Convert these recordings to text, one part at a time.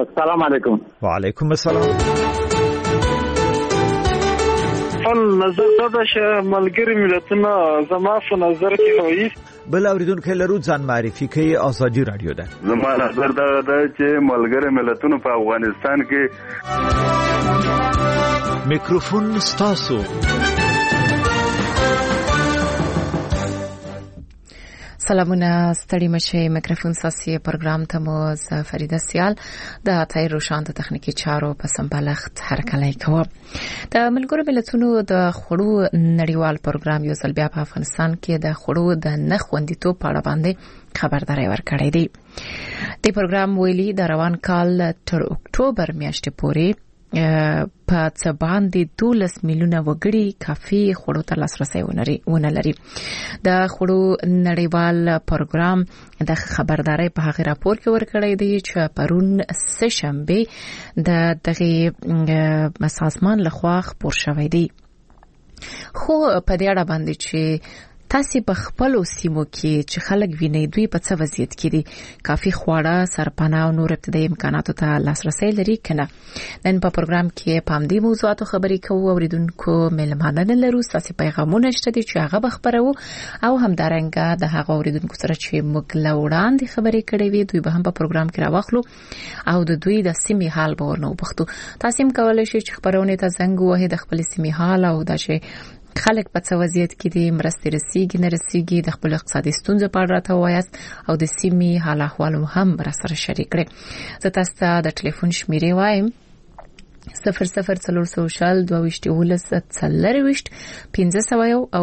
السلام علیکم. وعلیکم السلام. نظر دا چې ملګری ملتونه زما په نظر کې وایي بل اوریدونکو لرو ځان معرفي کوي. ازادي رادیو ده. زما نظر دا چې ملګری ملتونه په افغانستان کې میکروفون ستاسو. سلامونه ستړي مشه. میکروفون ساسي پروګرام ته مو فریده سیال د تای روشان د تخنیکی چارو په سمبالښت هرکلی کوم. د ملګرو ملتونو د خړو نړیوال پروګرام یو ځل بیا په افغانستان کې د خړو د نخوندیتوب په اړه باندې خبرداري ورکړې دي. د پروګرام ویلي د روان کال تر اکتوبر میاشتې پورې په څه باندې 12 میلیونه وګړي کافي خوړو ته لاسرسي ونه لري. د خوړو نړیوال پروګرام د خبرداري په هغه راپور کې ورکړی دی چې پرون سه شنبه دغه سازمان لخوا خبر شوی دی. خو په دې اړه باندې چې تاسو په خپل سیمو کې چې خلک ویني دوی په څه وضعیت کې دي، کافي خواړه، سرپناه او نور ابتدایي امکاناتو ته لاسرسي لري کنه؟ نن په پروګرام کې په دې موضوعاتو خبرې کوو. اوریدونکو ملمانه لرو، تاسو پیغامونه شته دي چې هغه بخبرو او همدارنګه د هغه اوریدونکو سره چې موږ لوړاندې خبرې کړې وي دوی به هم په پروګرام کې راوخلو او د دوی د سیمې حال به ورنو بختو. تاسو هم کولای شئ چې خبرونه ته زنګ ووهئ د خپل سیمې حال او د شي خلک په څه وضعیت کې دي، مرستې رسیږي نه رسیږي، د خپل اقتصادي ستونزو په اړه راته وایاست او د سیمې حال احوال هم سره شریک کړئ. زه تاسو ته د ټلیفون شمیرې وایم 0040 22 40 1500 او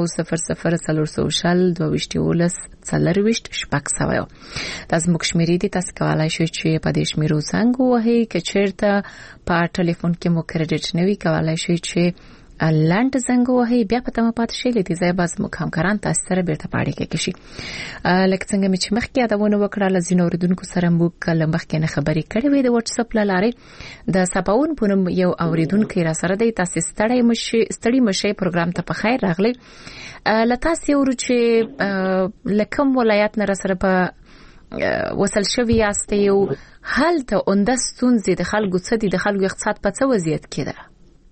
0040 22 40 شپږ. تاسو موږ شمیرې دي، تاسو کولای شئ چې په دې شمیرو څنګه وهئ که چیرته په ټلیفون کې مو کریډټ نه وي کولای شئ چې لاند زنګ وهي بیا په تمه پات شي لته ځای باز مخامکاران تاسو سره بیرته پاړې کې شي. لکه څنګه چې مخکې یادونه وکړه لزینو اوریدونکو سره موږ کله مخکې نه خبرې کړې وې د واتس اپ لاره د سپاون پونم یو اوریدونکو را سره د تاسو ستړي مشه پروګرام ته په خیر راغلی. لته سیورو چې لکم ولایت نه سره په وصل شوی یاست یو هلته اندستون زید خلکو څه دي د خلکو اقتصاد په څه وضعیت کې ده؟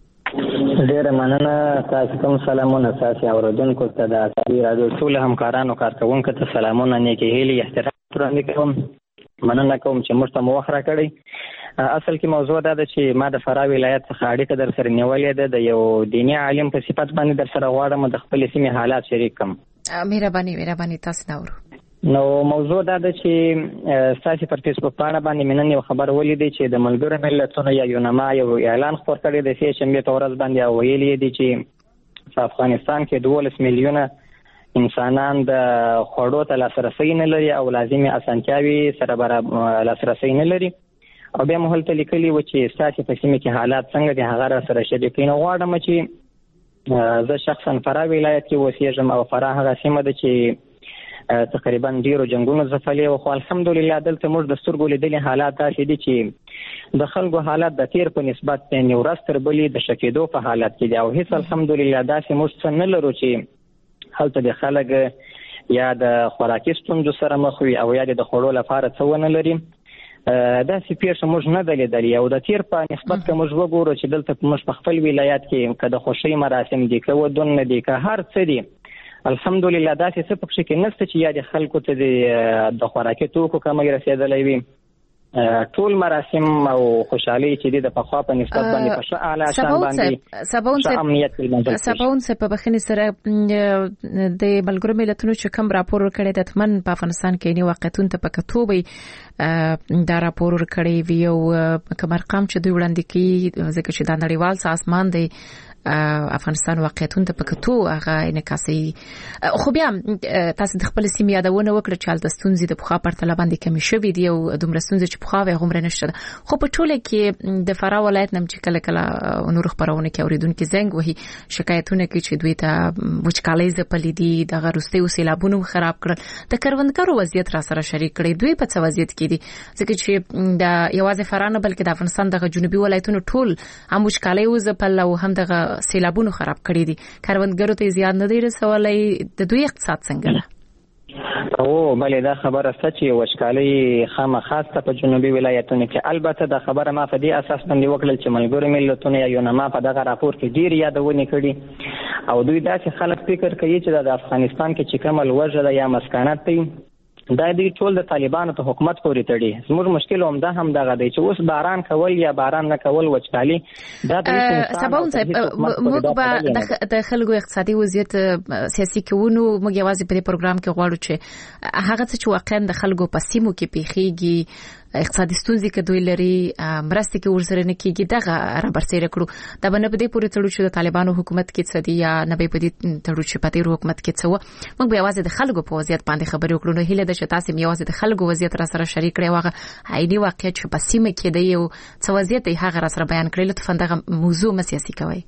ډیره مننه. تاسو کوم سلامونه تاسو اوریدونکو ته د ازادي رادیو ټول همکارانو کارکونکو ته سلامونه نیکی هیلي احترام وړاندې کوم. مننه کوم چې موږ ته موخه راکړی. اصل کې موضوع دا ده چې ما د فراه ولایت څخه اړیکه در سره نیولې ده. د یو دیني عالم په صفت باندې در سره غواړم د خپل سیمې حالات شریک کړم. مهرباني تاسو نورو. نو موضوع دا ده چې تاسو پر فیسبوک باندې مننه یو خبر ولیدي چې د ملګرو ملتونو یا یونما یو اعلان خپور کړی د سې شنبه په ورځ باندې او ویلي دي چې په افغانستان کې 12 میلیونه انسانان د خوړو ته لاسرسي نه لري او لازمي اسانتیاوي سره برابر لاسرسي نه لري. او بیا مهال ته لیکلي و چې تاسو په سیمه کې حالات څنګه دي هغه سره شریکین غواړم چې زه شخصا فراه ولایت کې اوسېږم او فراه هغه سیمه ده چې تقریبا ډیرو جنگونو زفلې او خو الحمدلله دلته موږ د سترګو لیدلې حالات داسې دي چې د خلکو حالات د تیر په نسبت یې ورځ تر بلې د شکېدو په حالت کې دي او هیڅ الحمدلله داسې موږ څه نه لرو چې هلته د خلک یا د خوراکي ستونزو سره مخ وي او یا د خوړو لپاره څه ونه لري. داسې پیښه موږ نه ده لیدلې او د تیر په نسبت که موږ وګورو چې دلته موږ په خپل ولایت کې که د خوښۍ مراسم دي که ودون دي که هر څه دي الحمدلله داسې څه پکې کې نشته چې یا د خلکو ته د خوراکي توکو کمې رسېدلې وي. ټول مراسم او خوشحالي چې د پخوا په نسبت باندې په ښه اعلی شان باندې امنیت کې سباون څه په بخښنې سره د ملګرو ملتونو چې کوم راپور ورکړی د تمن په افغانستان کې نی واقعیتون ته په کتوبې دا راپور ورکړی وی او کوم ارقام چې دوی وړاندې کوي ځکه چې د نړیوال سازمان دی افغانستان واقعیتون ته پکتو هغه انعکاسي. خو بیا تاسو د خپل سیمې یادونه وکړه چې حالت ستونزې د پخوا پرتله باندې کمی شوې دي او دومره ستونزې چې پخوا وي غومره نشته. خو په ټوله کې د فراه ولایت نم چې کله نور خبرونه کې اوریدونکو زنګ وهي شکایتونه کوي چې دوی ته وچکالۍ زپلې دي د غروستي وسیلابونو خراب کړل. د کروندګرو وضعیت را سره شریک کړي دوی په څه وضعیت کې دي ځکه چې د یوازې فراه نه بلکې د افغانستان د جنوبي ولایتونو ټول هم وچکالۍ وزپل او هم د سیلابونو خراب کړی دي. کروندګرو ته زیان نه دی رسولای. د دوی اقتصاد څنګه ده؟ او بلې دا خبره سچ وشکالي خامخاسته په جنوبي ولایتونو کې. البته دا خبره ما په دې اساس باندې وکړل چې ملګرو ملتونو یا یونما په دغه راپور کې ډیر یادونه کړي او دوی داسې خلک فکر کوي چې د افغانستان کې چې کوم لوږه ده یا مسکانات دی دا دوی ټول د طالبانو په حکومت پورې تړي. زموږ مشکل هم دا هم دغه دی چې اوس باران کول یا باران نه کول وچکالي دا سباون صاحب موږ به د خلکو اقتصادي وضعیت سیاسي کوونو موږ یوازې په دې پروګرام کې غواړو چې هغه څه چې واقعا د خلکو په سیمو کې پیخيږي اقتصادي ستونزې کې دوی لري مرستې کې ورسره نه کېږي دغه را برسېره کړو. دا به نه په دې پورې تړو چې د طالبانو حکومت کې څه دي یا نه به په دې تړو چې په تیر حکومت کې څه و. موږ به یوازې د خلکو په وضعیت باندې خبرې وکړو. نو هیله ده چې تاسو یوازې د خلکو وضعیت را سره شریک کړئ واغه عیني واقعیت چې په سیمه کې دی او څه وضعیت دی هغه را سره بیان کړئ. لطفا دغه موضوع مسیاسي کوي.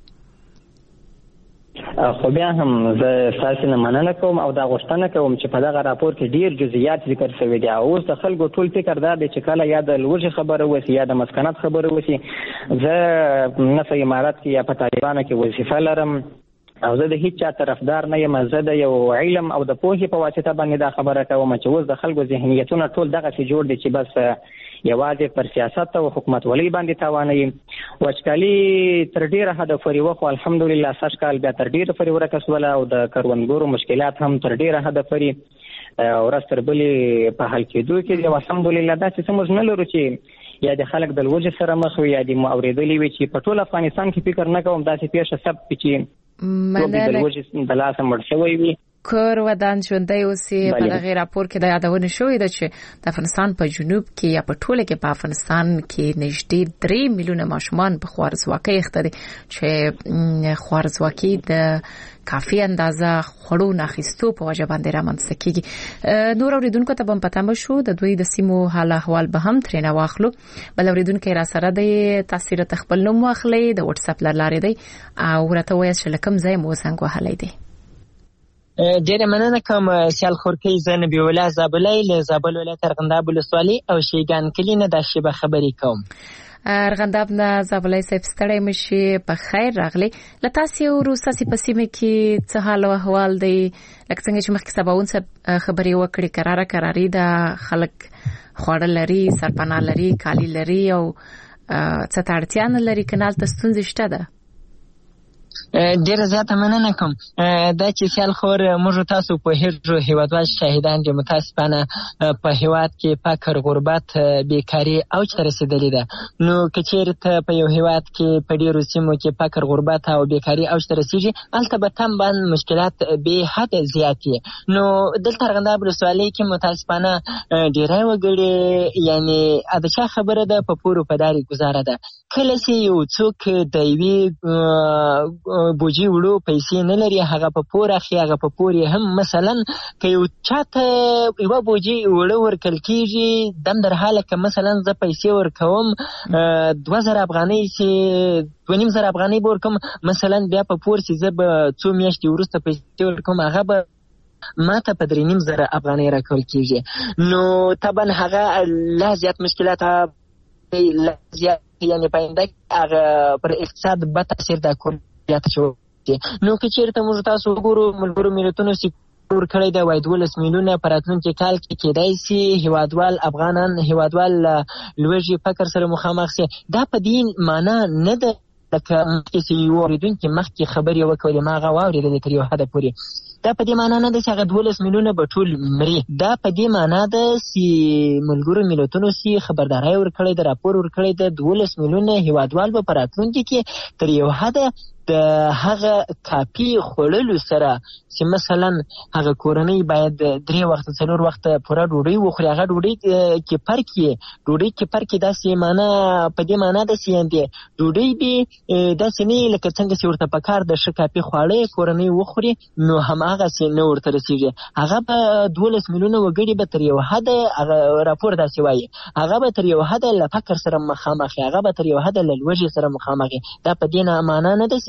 خو بیا هم زه تاسو نه مننه کوم او دا غوښتنه کوم چې په دغه راپور کې ډیر جزئیات ذکر شوی دي. اوس د خلکو ټول فکر دا دی چې کله یا د لوږې خبره وسی یا د مسکنات خبره وسی زه نه په امارات کې یا په طالبانو کې وظیفه لرم او زه د هیڅ چا طرفدار نه یم. زه د یو علم او د پوهې په واسطه باندې دا خبره کوم چې اوس د خلکو ذهنیتونه ټول دغه څه جوړ دي چې بس یوازې پر سیاست او حکومت ولې باندې تاوانوي. وچکالي تر ډیره حد پورې وخو الحمدلله سږ کال بیا تر ډیره پورې ورکسوله او د کروندګرو مشکلات هم تر ډیره حد پورې ورځ تر بلې په حل کېدو کې دي. الحمدلله داسې څه موږ نه لرو چې یا د خلک د لوږې سره مخ وي یا د مو اورېدلې وي چې په ټول افغانستان کې فکر نه کوم داسې پیښه ثبت چې د لوږې د لاسه مړ شوی وي. کور ودان ژوندۍ اوسي. په دغه راپور کې د یادونه شوې ده چې د افغانستان په جنوب کې یا په ټوله کې په افغانستان کې نږدې 3 میلیونه ماشومان په خوارزواکۍ اخته دي چې خوارزواکۍ د کافي اندازه خړو ناخستو په وجه باندې رامنځته کیږي. نور اوریدونکو ته هم پته مشو د دوی د سیمو حال احوال به هم ترې نه واخلو. بل اوریدونکو را سره د تاثیر تخپل نوم واخلي د واتس اپ لارې دی او ورته وایي چې لکم ځای مو څنګه وهلې دي. ډیره مننه کوم سیال خورکی زنبی ولا زابلای له زابل ولایت ارغنداب ولسوالۍ او شیګان کلی نه د شیبه خبرې کوم. ارغنداب نه زابلای صاحب ستړی مشي په خیر راغلی. لتاسي وروساسي په سیمه کې څه حال او احوال دی؟ لکه څنګه چې مخکې سباون خبرې وکړې قراري د خلک خوړل لري سرپناه لري کالی لري او څه تړتیا نه لري کنال ته ستونزې شته ده. ډیره زیاته مننه کوم. دا چې سیال خور موږ تاسو په هیڅ هیوادوال شاهدان دي متاسفانه په هیواد کې فقر غربت بیکاری او چې رسیدلې ده. نو کچېرې ته په یو هیواد کې په ډیرو سیمو کې فقر غربت او بیکاری او چې رسیږي البته به تم باندې مشکلات به حد زیاتې. نو دلته ارغنداب ولسوالۍ کې متاسفانه ډیره وګړي یعنی اده خبره ده په پورو په داري گزاره ده. کله چې یو څوک د وی بوجي وړو پیسې نه لري هغه په پور اخی هغه په پور هم مثلا که یو چاته یو بوجي وړو ورکل کیږي دم در حاله که مثلا ز پیسې ورکوم 2000 افغانۍ سي 2500 افغانۍ ورکوم مثلا بیا په پور سي زب 2 میاشتې وروسته پیسې ورکوم هغه به ما ته په 3500 افغانۍ راکول کیږي. نو طبعا هغه لا زیات مشکلات لا زیات یعنی پاینده هغه پر اقتصاد به تاثیر دا کوي. نو که چیرته موږ تاسو وګورو ملګرو ملتونو سکتور کړی دا وای 12 میلیونه پر راتلونکي کال کې کېدای شي هیوادوال افغانان هیوادوال لوږې فقر سره مخامخ شي. دا په دې معنی نه ده لکه چې یو اوریدونکو مخکې خبرې وکړې ما غوا اوریدلې تر یو حد پورې. دا په دې معنی نه ده چې هغه 12 میلیونه به ټول مري. دا په دې معنی ده چې ملګرو ملتونو سي خبرداري ورکړې ده راپور ورکړې ده 12 میلیونه هیوادوال به پر راتلونکي کې تر یو حد د هغه کافي خوړلو سره چې مثلا هغه کورنۍ باید 3 وخت 4 وخت پوره ډوډۍ وخوري. هغه ډوډۍ کې فرق داسې معنا په دې معنا ده چې ډوډۍ به داسې نه لکه څنګه چې ورته پکار د ښه کافي خواړه کورنۍ وخوري نو هم هغه چې نه ورته رسیږي. هغه په 12 میلیونه وګړي به تر یو حد هغه راپور داسې وایي هغه به تر یو حد له فقر سره مخامخ هغه به تر یو حد له لوږې سره مخامخ. دا په دې معنا نه ده چې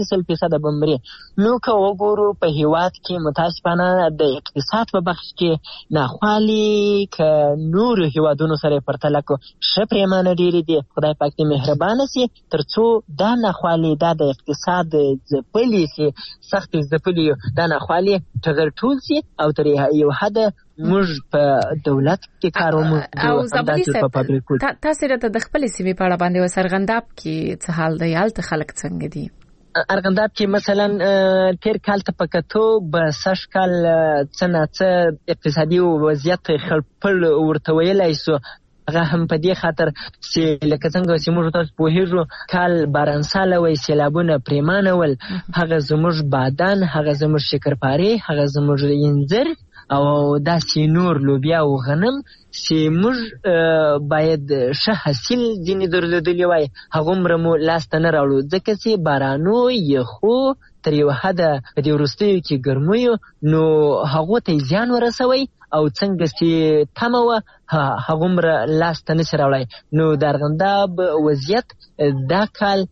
کې 100% بمري. نو که وګورو په هیواد کې متاسفانه د اقتصاد په بخش کې ناخوالي که نور هیوادونو سره پرتله کو ښه پریمانه ډېرې دي. خدای پاک دې مهربانه سي ترڅو دا ناخوالي دا د اقتصاد ځپلي سي سخت ځپلي دا ناخوالي ټغر ټول سي او تر یو حده موږ په دولت کې کار وموږ او زابلي صاحب تاسو راته د خپل سیمې په اړه باندې وسرغنداب کې څه حال دی هلته خلک څنګه دي؟ ارغنداب کې مثلا تیر کال ته پکتو به سږ کال څه نه څه اقتصادي وضعیت خپل ورته ویلی سو. هغه هم په دې خاطر چې لکه څنګه چې موږ تاسو پوهېږو کال بارانساله وی سیلابونه پریمانه ول. هغه زموږ بادان هغه زموږ شکرپارې هغه زموږ انځر او داسې نور لوبیا او غنم چې موږ باید ښه حاصل ځینې درلودلی وای هغومره مو لاسته نه راوړو ځکه چې بارانو یخو تر یو حده په دې وروستیو کې ګرمیو نو هغو ته یې زیان ورسوی او څنګه چې تمه وه هغومره لاسته نشي راوړی. نو د ارغنداب وضعیت دا کال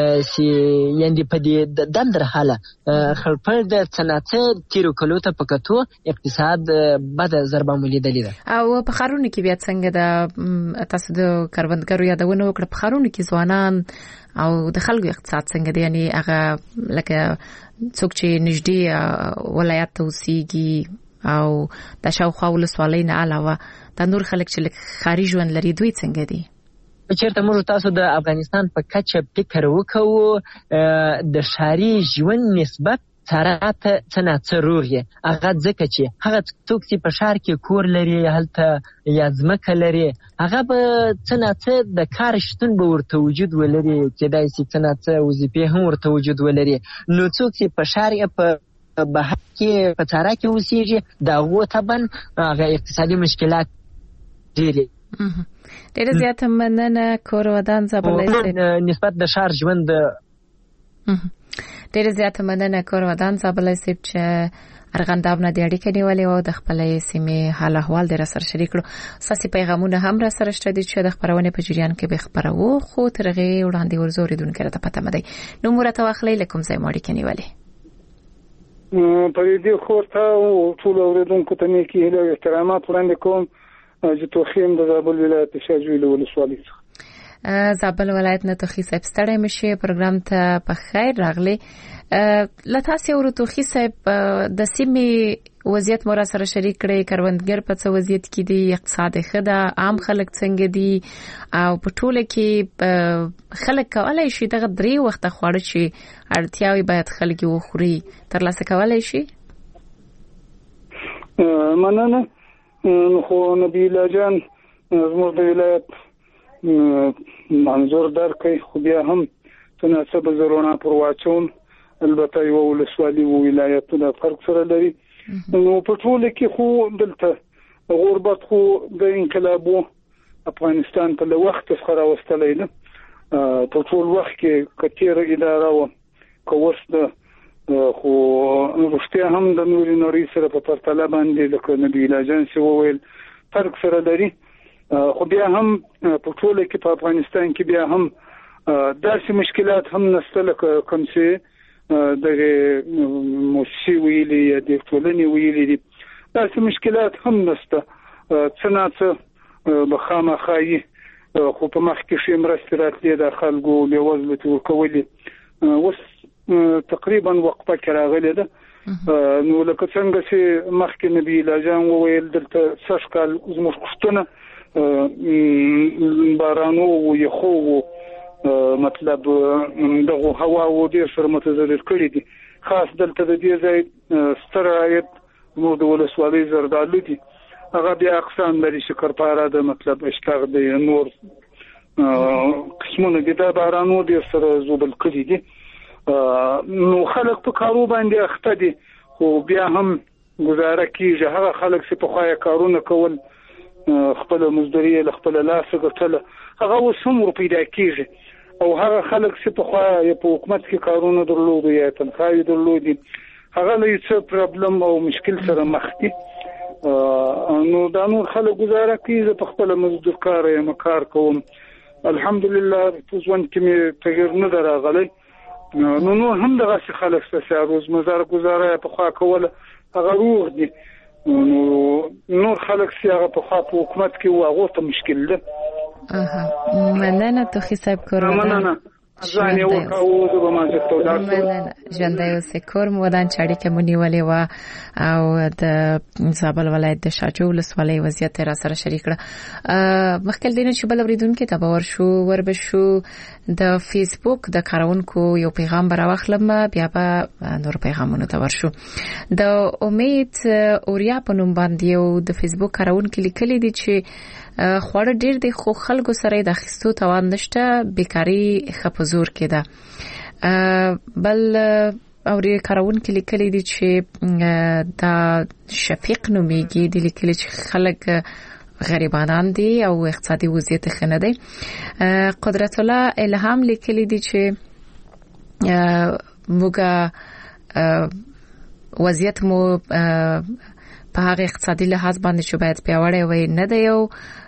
چې یعنې په دې دندر حاله خلپړ د څه نه څه تیرو کلو ته په کتو اقتصاد بده ضربه مو لیدلې ده. او په ښارونو کې بیا څنګه ده؟ تاسو د کروندګرو یادونه وکړه. په ښارونو کې ځوانان او د خلکو اقتصاد څنګه دی؟ یعنې هغه لکه څوک چې نږدې ولایت ته اوسېږي او د شاوخوا ولسوالۍ نه علاوه دا نور خلک چې لږ ښاري ژوند لري دوی څنګه دي؟ چېرته موږ تاسو د افغانستان په کچه فکر وکړو د ښاري ژوند نسبت سره ته څه نه څه روغ یې. هغه ځکه چې هغه څوک چې په ښار کې کور لري هلته یا ځمکه لري هغه به څه نه څه د کار شتون به ورته وجود ولري کېدای شي څه نه څه وظیفې هم ورته وجود ولري. نو څوک چې په ښار یا په بهر کې په تاره کې اوسېږي د هغو طبعا هغه اقتصادي مشکلات ډېرې ډېره زیاته مننه کور ودان زابلی صاحب نسبت د ښار ژوند. ډېره زیاته مننه کور ودان زابلی صاحب چې ارغنداب نه د اړیکې نیولې او د خپلې سیمې حال احوال دې راسره شریک کړو. ستاسې پیغامونه هم راسره شته دي چې د خپرونې په جریان کې به خپروو خو تر هغې وړاندې ورځو اورېدونکي راته پته مه دی. نوم ورته واخلئ له کوم ځای مو اړیکې نیولې؟ په دې خور ته او ټولو اورېدونکو ته نیکې هیلې او احترامات وړاندې کوم چې توخیم د زابل ولایت شاجوی له ولسوالۍ څخه. زابل ولایت نه توخی صاحب ستړی مشه پروګرام ته په خیر راغلی. لتاسې ورو توخی صاحب د سیمې وضعیت مو را سره شریک کړئ. کروندګر په څه وضعیت کې دي؟ اقتصاد ښه ده؟ عام خلک څنګه دي؟ او په ټوله کې خلک کولی شي دغه 3 وخته خواړه چې اړتیاوې باید خلک وخوري ترلاسه کولی شي؟ مننه. خو نبی الله جان زموږ د ولایت منظور درکړي خو بیا هم تناسب زرونه پر واچون البته یو ولسوالي او ولایت د فرق سره لري. نو په ټوله کې خو دلته غربت خو د انقلابو افغانستان په وخت څخه راوستلې ده. په ټول وخت کې کثیر اداره او کوست خو رښتیا هم د نوري نوري سره په پرتله باندې لکه نبی الله جان سی وویل فرق سره لري. خو بیا هم په ټوله کې په افغانستان کې بیا هم داسې مشکلات هم نشته لکه کوم چې د موسسې ویلي یا د ټولنې ویلي دي. داسې مشکلات هم نشته. څه نه څه به خامخایي خو په مخ کې شي مرستې راتلې د خلکو بېوزلو ته ورکولې. اوس تقریبا وقفه کې راغلې ده. نو لکه څنګه چې مخکې نبی الله جان وویل دلته سږ کال زموږ پښتونه بارانو او یخو مطلب دغه هوا او ډېر سره متضرر کړي دي. خاص دلته د دې ځای ستر عاید نو د ولسوالۍ زردالو دي. هغه بیا اقسام لري شکرپاره د مطلب اشتاق د نور قسمونه دي. دا بارانو ډېر سره زوبل کړي دي. نو خلک په کارو باندې اخته دي خو بیا هم گزاره کیږي. هغه خلک چې په خوایا کارونه کول خپل مزدوري له خپل لاس ګټله هغه اوس هم پیدا کیږي. او هغه خلک چې په خوایا په حکومت کې کارونه درلودي یا تنخواهي درلودي هغه له څه پرابلم او مشکل سره مخ دي. نو دا نور خلک گزاره کوي. په خپل مزدور کار یې کار کوم الحمدلله. په ځوان کې مې تغیر نه راغلی. نو هم دغه خلک څه روزمره گزاره په خوا کوله هغه روغ دي نو خلک چې هغه په خوا په حکومت کې هغه ته مشکل ده مننه توخی صاحب کورم مننه ځان یو کاوه د بمانځه تودا ژوندۍ اوسې کورم ودان چاړي کې مونیولې و او د زابل ولایت د شاجو ولسوالۍ وضعیت را سره شریک کړه مخکې دینه چې بل اوریدونکو ته باور شو وربشو د فیسبوک د کارونکو یو پیغام براوخلم بیا به نور پیغامونه ته ورشو د امید اوریا په نوم باندې یو د فیسبوک کارونکو لیکلي دي چې خوړ ډیر د خو خلکو سره د اخیستو توان نشته بیکاری خپزور کې ده بل اوري کارونکو لیکلي دي چې دا شفیق نومیږي د لیکلي چې خلک غریبانان دي او اقتصادي وضعیت ښه نه دی قدرت الله الهام لیکلي دي چې موږ وضعیت مو په هغه اقتصادي لحاظ باندې چې باید پیاوړی وي نه دی یو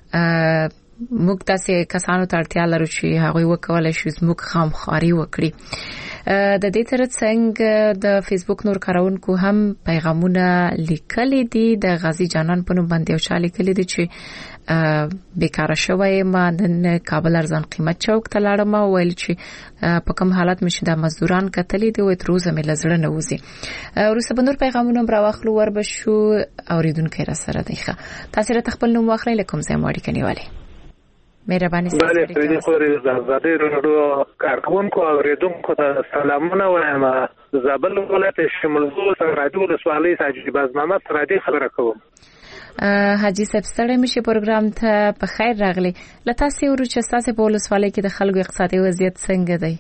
موږ تاسو کسانو ته اړتیا لرو چې هغه وکولای شي موږ خامخاري وکړي د دې ترڅنګ د فیسبوک نور کارونکو هم پیغامونه لیکلي دي د غازی جانان په نوم باندې او شالي لیکلي دي چې بیکاره شوی ما نن کابل ارزان قیمت چوک ته لاړم او ویل چې په کوم حالت مشه د مزدوران کتلې دي او تر اوسه مې لزړه نه وځي ورسره بنور پیغامونه راوخلو وربشو اوریدونکو را سره دی تاسو را خپل نوم واخلئ لکم زه ماړی کنيواله مهرباني ستاسو د خوري زادې رڼو کارکونکو او ریدونکو ته سلامونه وایم زابل ولایت شمولزو سره راډیو ولسوالۍ ساجي بازنامه سره دې خبره کوم حاجی صاحب ستړی مشه پروګرام ته په خیر راغلی لته سی ورو چې تاسو په ولسوالۍ کې د خلکو اقتصادي وضعیت څنګه دی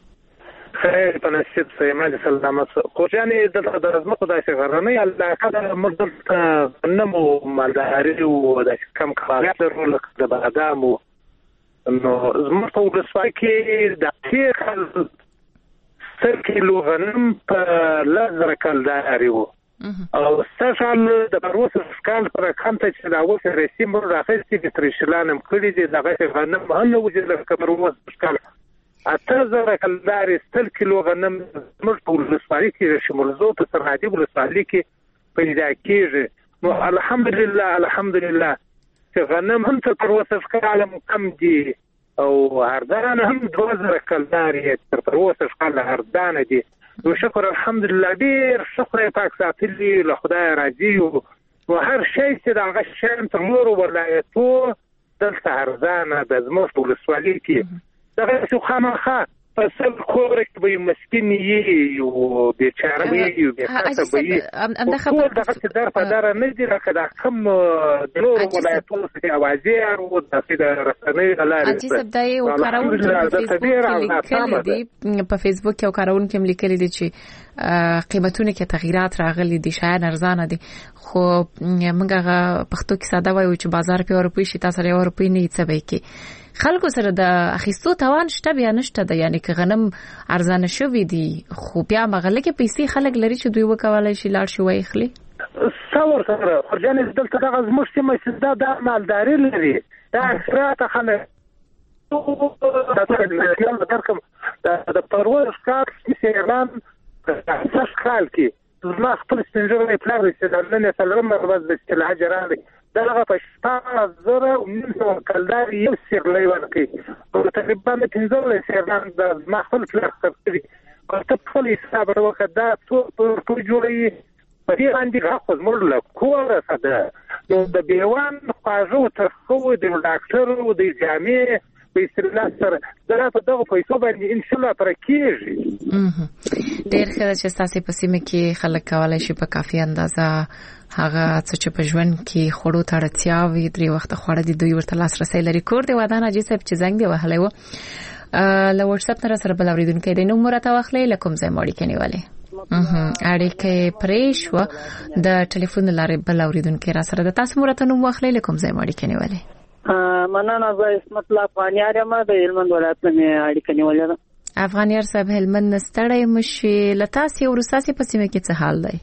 خیر په نصیب سیمه سلامت خو یعنی د رزمکو داسې غرنۍ علاقه مدد نمو مالداري او د کم کارات ورول د بادامو نو زموږ په ولسوالۍ کې د تیر سر کیلو غنم په لزر کلداري وو او سشال د پروسه سکال پر کانته چې دا وسه رسیم راخستي د ترشلانم کړي دي دغه غنم هله وجه د پروسه سکال اته زره کلداري ستل کیلو غنم موږ په ولسوالۍ کې شمولزو ته سرحدي ولسوالۍ کې پیدا کیږي نو الحمدلله چې غنم هم تر پروسه سکال کم دي او هردان هم 2000 کلداري تر پروسه سکال هردان دي نو شکر الحمدلله ډیر شکر پاک ساتلی له خدای راضي او هر شي چې دغه شین تر نور ولایتو دلته ارزانه د زموږ ولسوالۍ کې دغه څو خامخا فصل کورک به مسکین یي او بیچاره وي او بیچاره وي امدا خبر دغه در په دار نه دي راکړه کوم د نور ولایتو څخه اوازې او د رسنۍ غلاري چې سبدای او کارون په فیسبوک کې او کارون کې لیکلي دي چې قیمتونه کې تغیرات راغلي دي شاید ارزانه دي خو موږ پښتو کې ساده وایو چې بازار په اروپای شي تاسو لري اروپای نه څه به کې خلکو سره د اخیستو توان شته بیا نشته د یعنی که غنم ارزانه شوی دي خو بیا مغله کې پیسې خلک لري چې دوی وکولای شي لاړ شي وایخلي څور سره خرجان دلته دغه زموږ سیمه چې دا مالداري لري دا اکثره خلک د پرور سکات چې اعلان څه خال کې زما خپل سپینجر پلان چې د نن سلام مرز د استلاج راغلی دغه په 10000 کلداري یو سیرلې ورکړي او تقریبا 15 سیران د مخفل کړی او ته خپل حساب وکړه دا ټول جوړي په دې باندې غوښ مور له کوره ساده نو د بیوان خواجو تر خو د ډاکټر او د جامع په استرلال سره دغه دغه پیسو باندې ان شاء الله پر کېږي ډېر ښه چې تاسو په سیمه کې خلک کولای شي په کافي اندازه هغه چې په ژوند کې خورو تړتیا وي درې وخت خوړه دي دوی ورته لاسرسي لري کور دی ودان اجي صاحب چې زنګ دی وهلای و له واتس اپ سره بل اوریدونکو د نوم مرته واخلې لکم زه ماړی کنيواله اړیکې پرېښو د ټلیفون لارې بل اوریدونکو را سره د تاسو مرته نوم واخلې لکم زه ماړی کنيواله مننه زه اسمت الله افغانیار یم د هلمند ولایت نه اړیکه نیولې ده افغانیار صاحب هلمند نستړی مشي لتاسي ورساسي په سیمه کې څه حال دی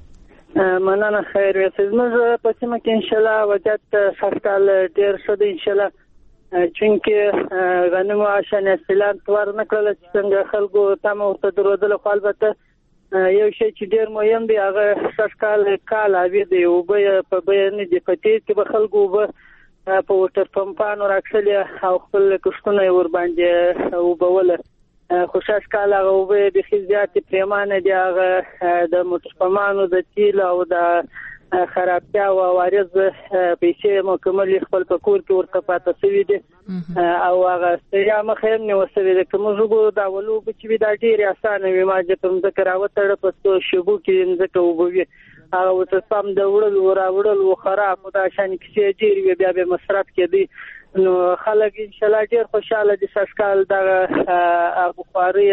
مننه خیر وي زموږ په سیمه کې ان شاء الله وضعیت خاص کال ډیر ښه دی ان شاء الله چونکه غنم عشان اصلان تور نکړل چې څنګه خلکو تم ورته درودل خو البته یو شی چې ډیر مهم دی هغه شاشکال کال اوی دی او په بیان دي پټې کې به خلکو به په وټر پمپانو راکړل او خپل کښتونه ور باندې او بوله خو شاشکال هغه به د خزيات پریمانه دی هغه د متفهمانو د تیل او د خرابتیا او وارز پیسې مکمل خپل پکور کې ورته پاتې شوی دي او هغه ستیا مخیم نو وسوي د کوم زګو دا ولو چې دا ډیر اسانه وي ما چې کوم ذکر راوتړ په شبو کې ځکه وبوي او ته سم د وړل او خراب دا شان کې ډیر وي بیا به مصرف کېدی نو خلک ان شاء الله ډیر خوشاله دي شاشکال دا بخاري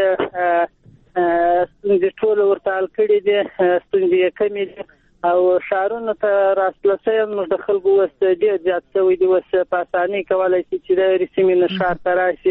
ستونزې ټول ورته کړې دي ستونزې کمی دي او شهرونو ته راستلسه موږ د خلکو وسته ډیر زیات شوی دی وسه پاسانی کولای شي چې د رسمي نشار تراشي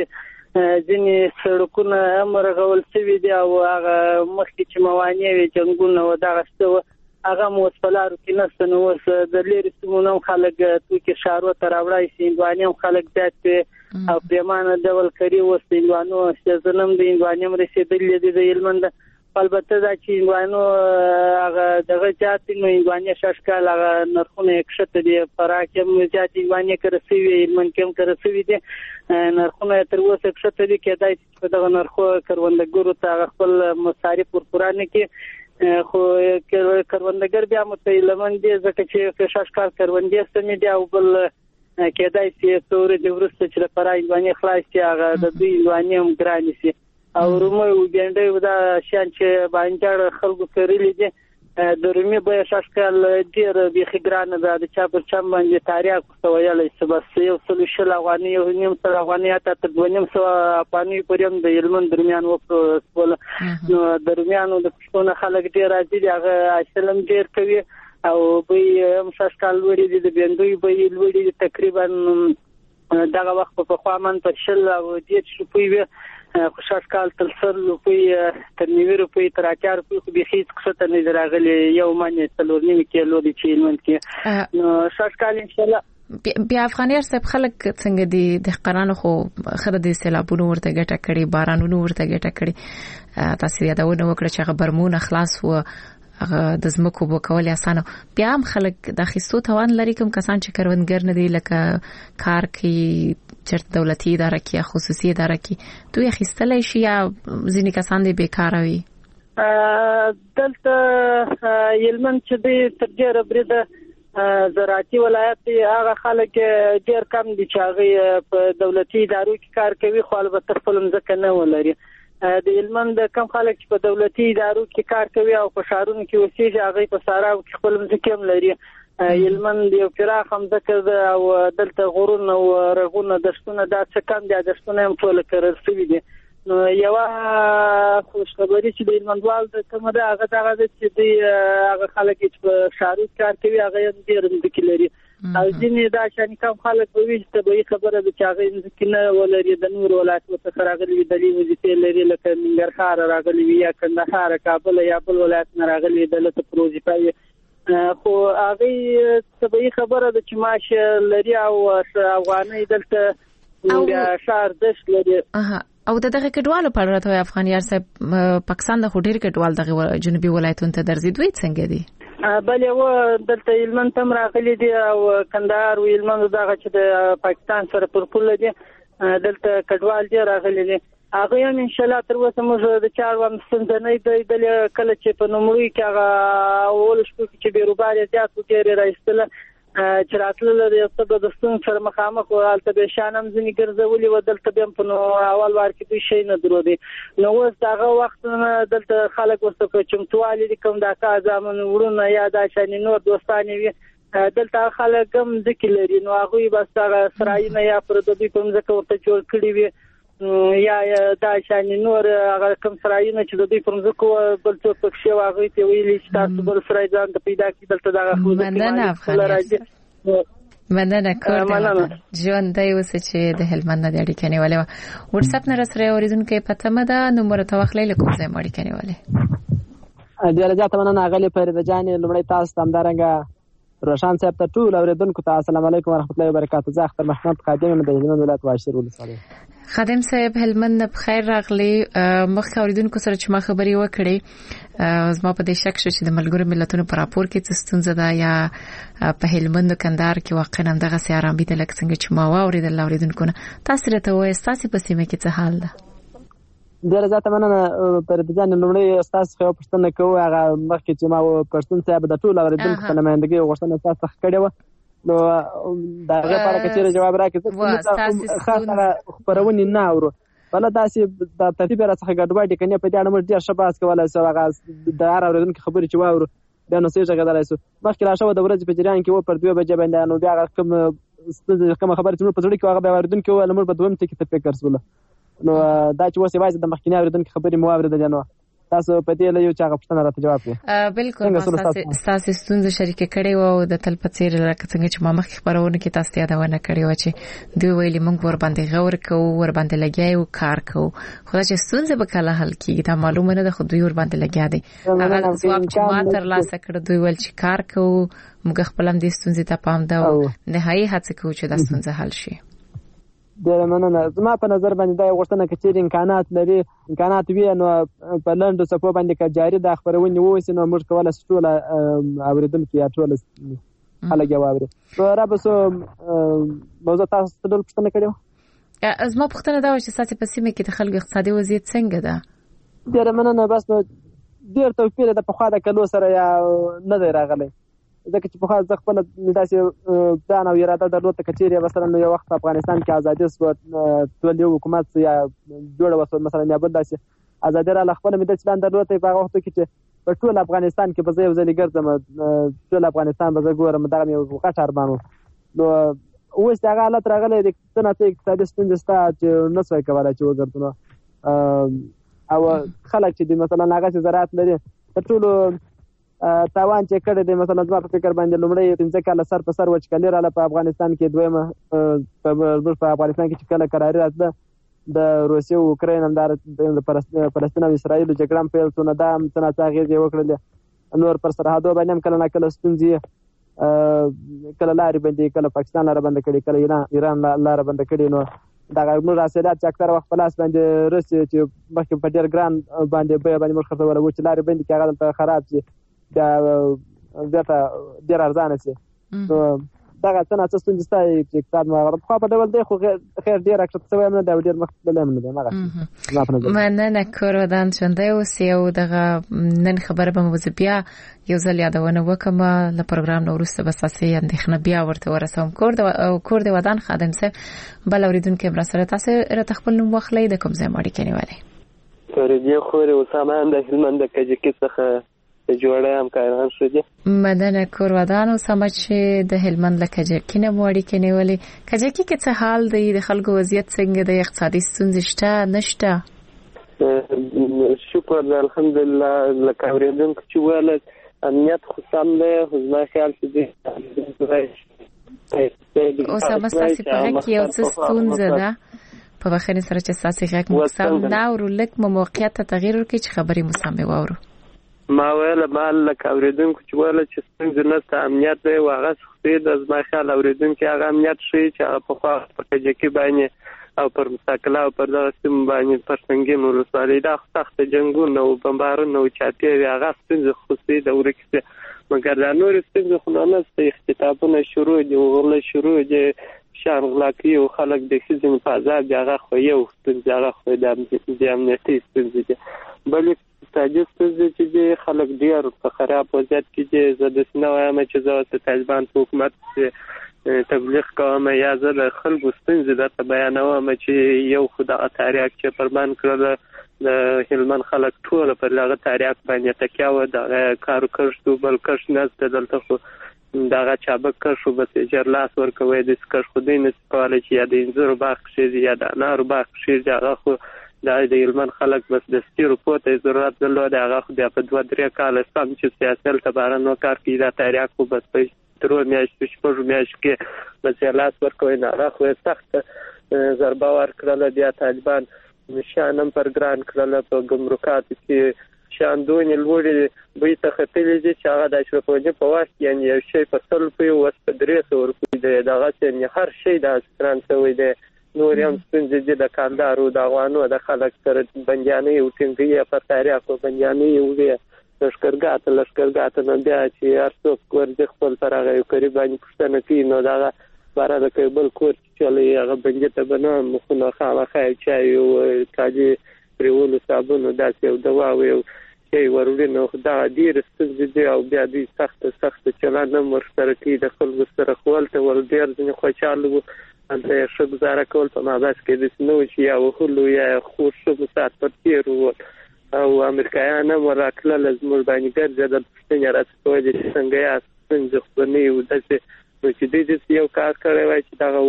ځینې سړکونه امر غول شوی دی او هغه مخکې چې موانع وي جنگونه و دا غشته هغه موسفلارو کې نشته نو وسه د لري سمونو خلک توکي شهرو ته راوړای شي دوانیم خلک زیات او پیمانه ډول کوي وسه دوانو شزنم د دوانیم رسیدلې دي د علمند البته دا چې وانو هغه دغه جاتي نو ایوانیا شاشکال هغه نرخونه کښته دي پراکه مو جاتي ایوانیا کرسوي منکم کرسوي دي نرخونه تر اوسه کښته دي کېدای چې دغه نرخو کروندګرو ته خپل مصارف ورپورانه کې خو کروندګر بیا متعلمن دي ځکه چې شاشکال کروندې سمې دي او بل کېدای چې تور د ورسته چې لپاره ایوانیا خلاص هغه د دوی ایوانیا هم ګراني سي او رومي وګنده دا شان چې باندې خلکو کړی دي د رومي به شاشکال ډیر به خګرانه ده د چا پر چم باندې تاریخ کوستویلې سبس یو سلوشل افغاني یو نیم سره افغاني ته تدونیم سو افغاني پریم د علمن درمیان وکول نو درمیانو د پښتون خلک ډیر راځي هغه اسلام ډیر کوي او به شاشکال وړي دي د بندوي به وړي تقریبا دغه وخت په خوامن په شل او د شپوي شاشکال تل سر روپی تر 90 روپی تر 80 روپی خو به هیڅ څه نه راغلي یو معنی تلور نیمه کیلو دي چې نن کې نو شاشکال ان شاء الله بیا افغانیر صاحب خلک څنګه دي د قرانو خو خره د سیلابونو ورته ګټه کړي بارانونو ورته ګټه کړي تاسو یادونه وکړه چې خبرمون خلاص و هغه د زمکو بوکول اسانه بیا هم خلک د خصوصو توان لري کوم کسان چې کروندګر نه دي لکه کار کوي چرته دولتي اداره کې خصوصي اداره کې دوی خستلای شي یا ځینې کسان دي بیکاره وي دلته یلمن چې د ترجیح برده زراعتي ولایت هغه خلک ډیر کم دي چې هغه په دولتي ادارو کې کار کوي خو البته خپل ځکه نه ولري د علمن د کم خلک چې په دولتي ادارو کې کار کوي او په شهرونو کې اوسېږي هغه په ساراو کې خپل ځکه هم لري علمن د یو فراخ هم ذکر او دلته غرون او رغونه دشتونه دا څه کم دي دشتونه هم ټول کړل شوی دي نو یو خوشخبری چې د علمندوال د کومه ده هغه چې دی هغه خلک چې په شهرو کار کوي هغه ډیر ځکه لري او ځینې دا شان کم خلک به وي چې به خبره د چاغې ځکه نه ولري د نور ولایت څخه راغلي د وظیفې لري لکه ننګرهار راغلي یا کندهار کابل یا بل ولایت نه راغلي د لته پروژې خو هغه طبيعي خبره ده چې ماشه لري او افغاني دلته شهر دش لري او دغه کډوالو په اړه ته افغانیار صاحب پاکستان د خډیر کډوال دغه جنوبي ولایتونو ته درځي دوی څنګه دي بل یو دلته علمن تم راغلي دي او کندهار ویل من دغه چې د پاکستان سره پر پول دي دلته کډوال دي راغلي دي هغه هم ان شاء الله تر اوسه موږ د 4 و سندنې د کله چې په نوموي کې هغه اول شپه چې بیروبار زیات وکړي راځله چې راتلل لري څه د ستون سره مخامخ او البته به شانم ځنی ګرځولي و دلته به په اول وار کې دوی شي نه درودي نو اوس دغه وخت دلته خلک وسته په چمتوالي کوم دا کا ځامن ورونه یا دا شان نور دوستانه وي دلته خلک هم ذکر لري نو هغه بس هغه سراینه یا پر د دې کوم ځکه ورته جوړ کړی وي یا دا شان نور هغه کوم سراینه چې د دې فرمزکو بل څه پکښه واغې ته ویلي چې تاسو بل سرای ځان ته پیدا کړئ دلته دا خو مننه کوم ژوند دی اوس چې د هلمند د اړیکې نیولې واتس اپ نه سره اوریدونکو پته مده نمبر ته واخلې لکه څه مړی کنيواله ډیر زیات مننه غلې پر د جان لمړی تاسو تمدارنګ روشان صاحب ته ټول اوریدونکو ته السلام علیکم ورحمت الله وبرکاته. زه اختر محمد قادم د هلمند ولایت واشر ولسوالۍ. خادم صاحب هلمند بخیر راغلی. مخکې اوریدونکو سره چې ما خبرې وکړې زما په دې شک شو چې د ملګرو ملتونو په راپور کې څه ستونزه ده یا په هلمند کندهار کې واقعا دغه سي آرامي د لکه څنګه چې ما واوریدل اوریدونکو نه. تاسو راته وایي تاسو په سیمه کې څه حال ده؟ ډېر زیاته مننه پر دې ځان لومړی تاسو خو پښتنه کوو هغه مخکې چې ما پښتون صاحب د ټول اوریدونکو په نمائندګۍ غوښتنه تاسو کړې و نو دا هغه په اړه چې جواب راکړئ خاصه خبرونه نه اورو بل تاسو د ترتیب را څخه ګډوډي کنه په دې اړه موږ ډېر شباس کولای شو هغه د هر اوریدونکو خبرې چې واورو دا نو څه ځای غدلای شو مخکې راشه د ورځې په جریان کې و پر 2 بجې باندې نو بیا کوم خبرې چې موږ په ځړې کې هغه اوریدونکو ول موږ په دویم ټکی ته فکر سول نو دا چې وسه وایي د مخکینی اوریدونکو خبرې مو اوریدل نو تاسو په دې له یو چا غوښتنه راته جواب کړئ. بالکل تاسو ستونزه شریکه کړې و د تل په څیر لکه څنګه چې ما مخکې خبرونه کې تاسو یادونه کړې و چې دوی ویلي موږ ور باندې غور کوو ور باندې لګیاو کار کوو خو چې ستونزه به کله حل کیږي دا معلومه نه ده خو دوی ور باندې لګیا دي. هغه ځواب چې ما تر لاسه کړ دوی ول چې کار کوو موږ خپل هم دې ستونزې ته پام ده او نهایي هڅه کوو چې دا ستونزه حل شي. ډېر مننه. زما په نظر باندې دا غوښتنه کچېر امکانات لري امکانات وي نو په لندو صفو باندې کا جاری د خبرونه ووسی نو موږ کولای شو ټول اوریدونکو یا ټول خلک واوري. را به سو موضوع تاسو ته ډول پوښتنه کړو. زما پوښتنه دا و چې تاسو په سیمه کې د خلکو اقتصادي وضعیت څنګه ده؟ ډېر مننه. بس نو ډېر توپیر د په خوا د کلو سره یا نه دی راغلی ځکه چې په خاص خپل داسې پلان او اراده درلوده کچېری مثلا یو وخت افغانستان کې ازادي سو ټول یو حکومت یا جوړ وسو مثلا یا بل داسې ازادي را خپل مې د چلان درلوده په وخت کې چې په ټول افغانستان کې به زه ځلې ګرځم ټول افغانستان به ګورم دا مې وقټ ارمانو نو اوس دا حالت راغلی د څنګه اقتصادي ستونزې ستا چې نه څه کولای چې وګرځنو او خلک چې مثلا هغه زراعت لري په ټول تاوان چې کړی دی مثلا زما په فکر باندې لومړی 15 کاله سر په سر وچکالي رااله په افغانستان کې دویمه په افغانستان کې چې کله قراري راتله د روسیې او اوکراین همدار د فلسطین او اسرائیل جګړه پیل شو نه دا څنګه تغییر وکړل نور پر سرحدو باندې هم کله نه کله ستونزې کله لارې باندې کله پاکستان لاره بند کړي کله ایران لاره بند کړي نو دا موږ راسلات چې اکثر وخت پلاس باندې روسیې چې مخکې په ډېر ګران باندې به باندې موږ خبره وو چې لارې باندې کې هغه ته خراب شي دا ډېر ارزانه شي نو دا څنګه ستونزې ستای چې اقتصاد ما خو په ډول دی خو خیر ډېر اکثر څه وایم نه دا ډېر مخکې نه دی مګر مننه کور ودان ژوندی اوسئ او دغه نن خبره به مو بیا یو ځل یادونه وکم له پروګرام نو وروسته به تاسو یې اندېښنه بیا ورته ورسوم کور د ودان خادم صاحب بل اوریدونکو بر سره تاسو را خپل نوم واخلئ د کوم ځای ماړی کنيواله فريدي خوري اسامه د هلمند د کجکی څخه جوړه هم کاران شو دي مدنه کوروادان او سمج د هلمند لکه کینه موړی کنيولې کجکی کې څه حال دی د خلکو وضعیت څنګه د اقتصادي ستونزې شته نشته؟ شکر الحمدلله لکه اوریدونکو چې ولې امنیت خو سم دی خو زما خیال چې دی او سمستاسي په کې یو څه ستونزه ده په بخښنې سره چې تاسو غږ مو سم نه او لک موقعیت تغییر ورکړي چې خبرې مو سمې واورو ما ویل مال لکه اوریدونکو چې ولې چې څنګه نشته امنیت دی واغه څه د زما خیال اوریدونکو هغه امنیت شي چې په خوا په کجکی باندې او پر مستقله او پر دغه سیم باندې پرڅنګ نو رسالې دا سخت جنگونه او بمبارونه او چاپی هغه څنګه خصوصي د ورکسته مګر دا نور څنګه خو نه ست اختتابونه شروع دي او غل شروع دي شارغلاکی او خلک د خزین په عذاب هغه خو یو څنګه هغه خو د امنیتي څنګه بلې تاجس چې دي خلک ډیر په خراب وضعیت کې دي زه د سنو وایم چې زه د طالبان حکومت تبلیغ کوم یا زه د خلکو ستونزې درته بیانوم چې یو خدای تاریخ چې پرمان کړل د هلمند خلک ټول پر هغه تاریخ باندې تکیه و د کارو کړشتو بل کښ نه دلته خو دغه چابک کښو بس اجر لاس ورکوي د کښ خو دې نه سپاله چې یا د انځور باغ شي یا د انار باغ شي هغه خو د هلمند خلک بس د ستیرو پوته ضرورت درلود هغه خو بیا په 2-3 کال سم چې سیاست ته باران وکړ کې دا تاریخ خو بس په ترور میاشتې شپږ میاشتې کې بس لاس ورکوي نه هغه خو سخت ضربه ورکړل د طالبان نشانم پر ګران کړل په ګمرکات کې شاندونې لوړې بیې ته ختلې دي چې هغه د اشرف غني په وخت کې یعنې یو شی په 100 روپیو اوس په 300 روپیو دی دغسې یعنې هر شی داسې ګران شوی دی نور هم ستونزې دي د کاندارو د افغانو د خلک سره بندیانۍ او ټینګۍ پر تاریخ بندیانۍ وې لښکرګاه ته نو بیا چې هر څوک ورځي خپل پر هغه یو قریب باندې پوښتنه کوي نو دغه باره د کیبل کور چې چلی هغه بندې ته به نه مخونه خامخا یو چای او کالي پرېولو صابون او داسې یو دوا او یو شی وروړي نو دغه ډېرې ستونزې دي او بیا دوی سخته چلند هم ورسره کوي د خلکو سره خو هلته ور ډېر ځینې خوشحاله وو هلته یې ښه ګزاره کول په مابس کې داسې نه و چې یا وهلو یا خور ښه ساعت پر تېر وول او امریکایان هم ور راکړله زموږ باندې ګرځېدل پوښتنې راڅه کولې چې څنګه یاست ستونزې خو به نه وي داسې نو چې دوی داسې یو کار کړی وای چې دغه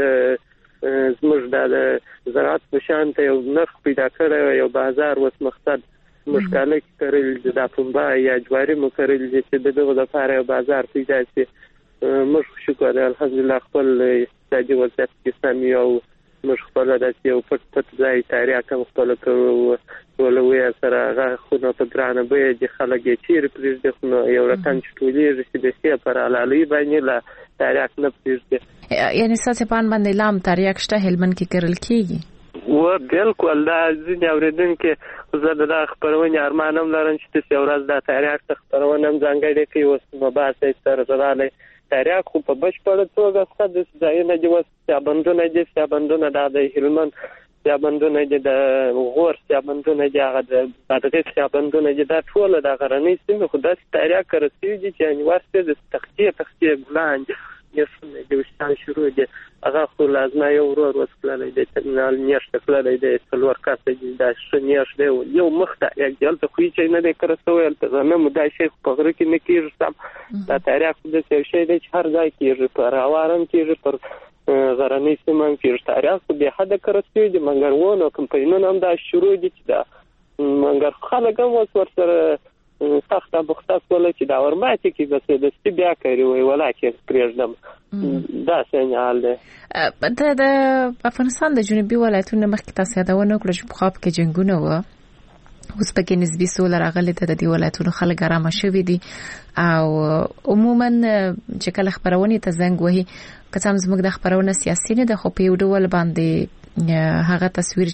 ولس زموږ د زراعت په شان ته یو نرخ پیدا کړی وای یو بازار اوس مقصد موږ کاله کې کرلي دي دا پنبه یا جواري مو کرلي دي چې د دغو دپاره یو بازار پیدا شي موږ شکر دی الحمدلله خپل اقتصادي وضعیت کې سم یو موږ خپله داسې یو پټ ځای تاریخ هم خپله کوو ولویه سره هغه خونه په ګرانه بیه دي خلک یې چیرې پرېږدي خو نو یو رقم چې ټولېږي چې د ښې پر حلالۍ باندې له تاریخ نه پرېږدي یعنې ستاسې په اند باندې لام تاریخ شته هلمند کې کرل کېږي و بالکل دا ځینې اورېدونکي زه د دغه خپرونې ارمان هم لرم چې داسې یو ورځ دا تاریخ ته خپرونه هم ځانګړې کوي اوس مباحث یې سره راغلی تاریخ خو په بشپړه توګه څه داسې ځایونه دي اوس سیابندونه دي سیابندونه دا د هلمند سیابندونه دي د غور سیابندونه دي هغه د بادغیس سیابندونه دي دا ټوله د غرنۍ سیمې خو داسې تاریخ کره سوي دي چې یعنې ورسې د تختې ګلان دي یسونه د وشتان شروع دي هغه خو لازمه یو ورور وسکللی دی ترمینال نیشته کللی دی 4 کسه دي دا ښه نیش دی یو مخ ته یک دی هلته خو هېڅ نه دی کره سوی هلته غنمو دا شی په غره کې نه کېږي سم دا تاریخ خو داسې یو شی دی چې هر ځای کېږي پر هوار هم کېږي پر غرنۍ سیمه هم کېږي تاریخ خو بې حده کره سوی دي مګر ونه او کمپاینونه هم دا شروع دي چې دا مګر خلک هم اوس ورسره سخته بخته سوله چې دا ورماتې کې بس دستي بیا کوي وایي ولاکې پرېږدم داسې حال دی د افغانستان د جنوبي ولایتونو مخکې تاسو یادونه وکړه چې پخوا پکې جنګونه وه اوس پکې نسبي سوله راغلې ده د دې ولایتونو خلک ارامه شوي دي او عموما چې کله خپرونې ته زنګ وهي که څه هم زموږ د خپرونه سیاسي نه ده خو په یو ډول باندې هغه تصویر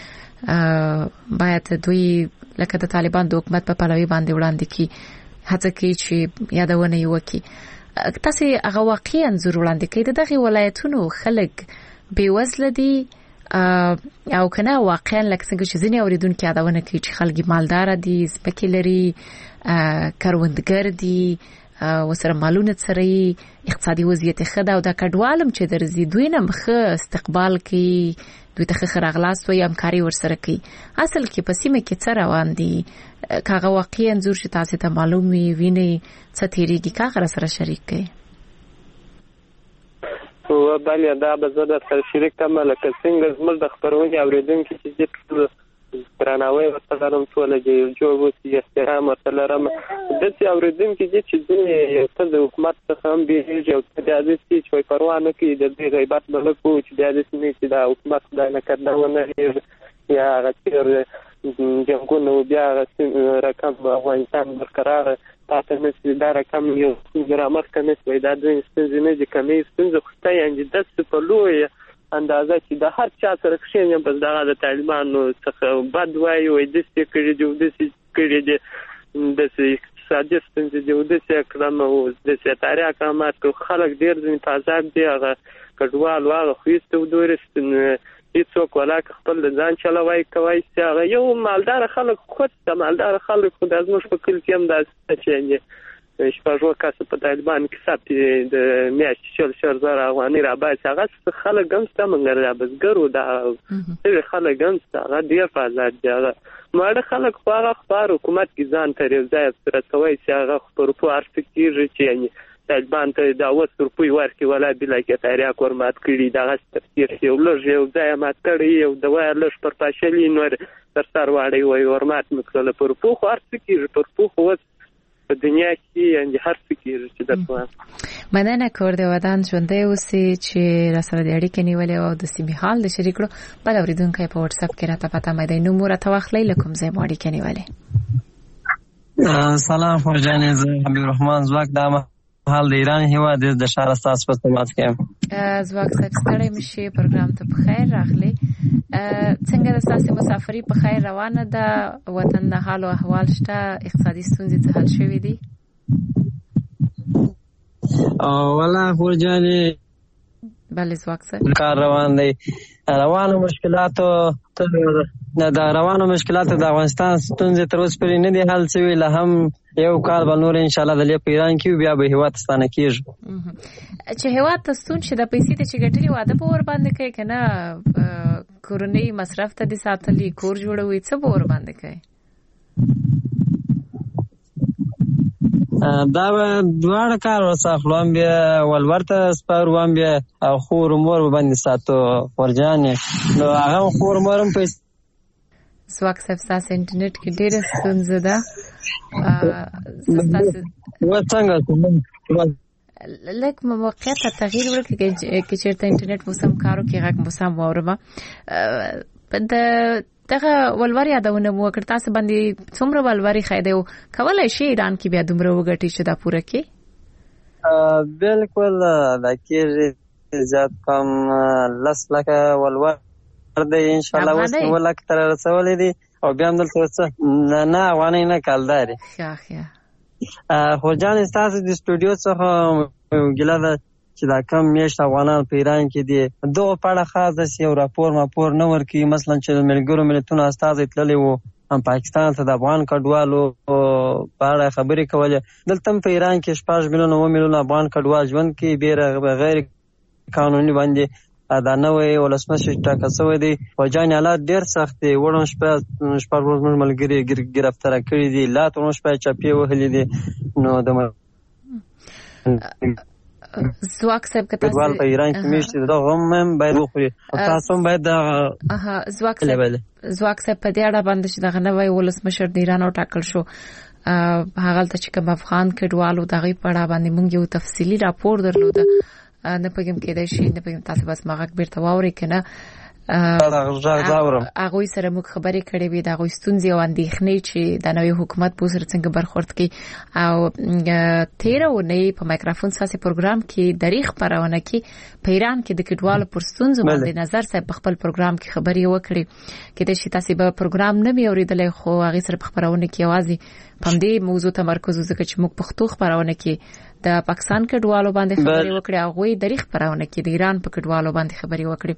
چې باید دوی لکه د طالبان د حکومت په پلوي باندې وړاندې کی هڅه کوي چې یادونه یې وکړي تاسو هغه واقعي انځور وړاندې کوي دغه ولایتونو خلک بیوزله دي او کنه واقعا لکه څنګه چې ځینې اوریدونکو یادونه کوي چې خلک مالدار دي ځمکې لري کروندګر دي وسره مالونه سره اقتصادي وضعیت ښه ده او دا کډوالم چې درځي دوی نه مخه استقبال کوي دوی ته ښه راغلاست وایي همکاري ورسره کوي اصل کې په سیمه کې څه روان دي کاغه واقعي انځور چې تاسو ته معلوم وي ویني څه تیریږي کاغه سره شریک کړئ او بلې دا به زه در سره شریک کړم لکه څنګه زموږ د خپرونې اورېدونکي چې دې درناوی ورته لرم ټوله دې جوړ اوسي احترام ورته لرم داسې اورېدونکي دي چې ځینې یو څه د حکومت څخه هم بېلېږي او څه بیا داسې چې وایي پروا نه کوي د دې غیبت به نه کوو چې بیا داسې نه چې دا حکومت خدای نکرده ونه هېږي یا هغه تېر جنګونه و بیا هغه رقم افغانستان برقراره پاتې نه شي دا رقم یو ستونزې رامخکې نه شوی دا دوی ستونزې نه دي کمې ستونزې خو شته یعنې داسې په لویه اندازه چې د هر چا سره کښېني بس دغه د طالبانو څخه بد وایي وایي داسې کړي دي او داسې کړي دي داسې اقتصادي ستونزې دي او داسې کړم او داسې تاریخ امات کو خلک ډېر ځینې په عذاب دي هغه کډوال هغه خو هېڅ ودورست هېڅوک ولاکه خپل د ځان چلوای کوی چې هغه یو مالداره خلک خود د مالداره خلک خو دا زموږ په کلي کې هم داسې چې شپږ کسه په طالبان کې ثبت د میاشتې 40,000 افغانۍ راباسي هغه خلک هم شته مګر دا بزګرو دا ډېر خلک هم شته هغه ډېر په ازاد دي هغه ماړه خلک خو هغه خپار حکومت کې ځان تر یو ځای رسوي چې هغه په روپو ارزښت کېږي چې یعنې طالبان ته دا 20 روپۍ ورکړي ولا بلا کې تاریخ ورمات کړي دغه تفسیر یو لږ یو ځای مات کړي یو د وای لږ پر پاشلي نور تر سر واړی وای ورمات مکړه پر روپو خو ارزښت کېږي پر روپو خو په دنیا کې یعنې هر څه کېږي چې درته مننه کورده ودان ژوندی اوسئ چې راسره د اړیکې نیولې او د سیمې حال د شریک کړو بل اورېدونکی په واتس اپ کې راته پته مې دی نوم راته واخلئ له کوم ځای مو اړیکې نیولې سلام خورجانې، زه حبیب الرحمن زواک د حال د ایران هیواد د شهر استاس په سمات کې زواک صاحب ستړی مشي پروګرام ته په خیر راغلی. څنګه د تاسو مسافرۍ په خیر روانه ده؟ وطن د حال او احوال شته؟ اقتصادي ستونزې څه حل شوې دي؟ والله خورجانې بله زواک صاحب کار روان دی. روانو مشکلاتو د افغانستان ستونزې تر اوسه پورې نه دي حل شوي. لا هم یو کال به نور ان شاء الله د لې په ایران کې بیا به هیواد ستانه کیږي. چې هیواد ته ستون شي د پیسې ته چې ګټلې واده به ور باندې کوي کنه کورنۍ مصرف ته دي ساتلي کور جوړوي څه به ور باندې کوي؟ دا دواړه کار وساخلو هم بیا ولورته سپارو هم بیا خور مور باندې ساتو خورجانې نو هغه خور مور هم پیسې زواک صاحب ستاسو انټرنیټ کې ډېره ستونزه ده څنګه لکه موقعیت تغییر ورکړي کې چېرته انټرنیټ موسم کارو کې غږ موسم واورم دغه ولور یادونه مو وکړ تاسو باندې څومره ولوري خایده او کولای شي ایران کې بیا دومره وګټي چې دا پوره کې بالکل دا کې زیات کم لس لکه ولور دی ان شاء الله اوس ولک تر رسولې دي او بیا هم دلته څه نه وانه نه کالداري خو جان تاسو د سټوډیو څخه ګیله ده چې دا کم میشت افغانان په ایران کې دي دغه په اړه خاص داسې یو راپور نه ورکوي مثلا چې د ملګرو ملتونو استازي تللی وو هم پاکستان ته د افغان کډوالو په اړه خبرې کولې دلته په ایران کې 6 میلیونه افغان کډوال ژوند کوي غیر قانوني باندې دا نوې ولسمشر ټاکل شوی دی وجان حالات ډېر سخت دي وړاندې شپږ ورځې ملګري گرفتار کړي دي لا تر اوسه په چاپی وهلي دي نو د زواک صاحب که تاسو په ایران کې میشته دا هم باید وخوري تاسو هم باید زواک صاحب په دې اړه باندې چې دغه نوې ولسمشر د ایران او ټاکل شو هغه ته چې کوم افغان کډوالو دغه په اړه باندې موږ یو تفصیلی راپور درلوده نه پګم کېدای شي نه پګم تاسو بس ماغه بیرته واوري کنه هغه سره موږ خبرې کړې وې د هغه ستونزې او اندېښنې چې د نوې حکومت په سر څنګه برخورد کوي او 13 ونې په مایکروفون ساسي پروګرام کې دریغ پرونه کې په ایران کې د کډوالو پر ستونزو باندې نظر صاحب خپل پروګرام کې خبرې وکړي کېدای شي تاسو به پروګرام نه مې اوریدلې خو هغه سره په خبرونه کې आवाज په دې موضوع تمرکز وکړي چې موږ پښتو خبرونه کې د پاکستان کډوالو باندې خبرې وکړي هغه دریغ پرونه کې د ایران په کډوالو باندې خبرې وکړي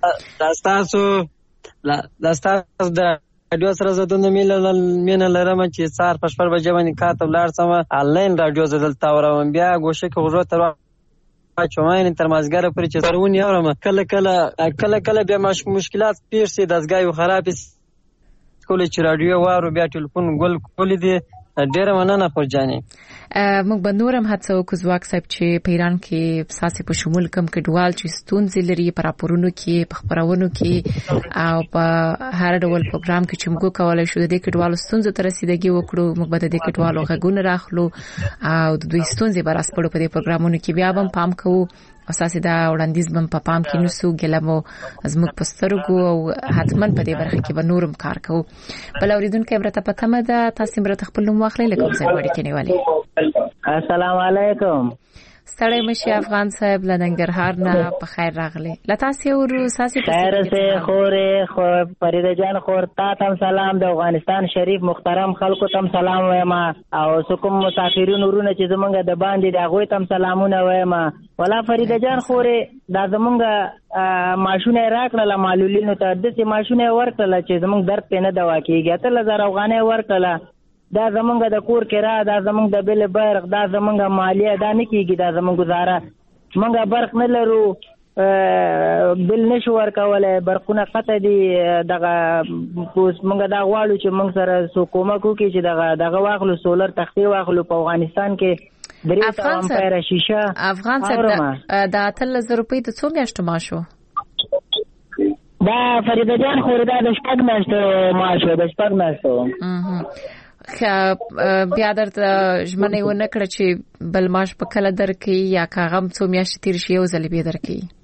تاسو د رادیو سره زدونه مینه لرم چې سار په 4 بجې باندې کاته ولر سم آنلاین رادیو زدل تاورم بیا ګوشه کې غوړو تر چوماین تر مازګره پرې چې ترونی اورم کله بیا مشکلات پیښ سي دزګایو خراب کولې چې رادیو وارو بیا ټلیفون ګل کولې دي ډېر مننه خورجانې موږ به نورم هڅه وکړو زواک صاحب چې په ایران کې ساسي په شمول کم کډوال چې ستونزې لري په راپورونو کې په خبرونو کې او په هر ډول پروګرام کې چې موږ کولای شو د کډوالو ستونزو ته رسیدګي وکړو موږ به د کډوالو غږونه راخلو او د دوی ستونزې به راسپړو په دې پروګرامونو کې بیا هم پام کوو اساسي دا وړاندیز بم په پام کې نوسو ګلمو زموږ پسترګو او حتمن په دې برخه کې به نورم کار کوو بل اوریدونکو برته پته مده تاسو برته خپل نوم واخلئ لکه څنګه وړي کې نیولې السلام علیکم ستړی مشي افغان صاحب لنګرهار نه په خیر راغلی لتاسي ورو ساسي خیر سه خورې خو فریده جان خور تا تم سلام د افغانستان شریف محترم خلکو تم سلام وایم او سکم مسافرین ورونه چې زمونږ د باندې د غوي تم سلامونه وایم ولا فریده جان خورې دا زمونږ ماشونه راکړه معلولینو ته د دې ماشونه ورکړه چې زمونږ درد په نه دوا کیږي 3000 افغانۍ ورکړه دا زمونږ د کور کرا دا زمونږ د بل برق دا زمونږ مالیه دا نه کیږي دا زمونږ گزاره مونږ برق نه لرو بل نشو ورکولای برقونه قطع دي دغه مونږ دا غواړو چې مونږ سره سو کومک وکړي چې دغه واخلو سولر تختې واخلو په افغانستان کې افغان صاحب دا 3000 روپۍ ته څو میاشتې ماشو دا فریده جان خو دا د شپږ میاشتو ماشو د شپږ میاشتو بیا درته ژمنه ونه کړه چې بل ماش په کله درکې یا کاغم څو میاشتې تیر شي او ځلې به درکې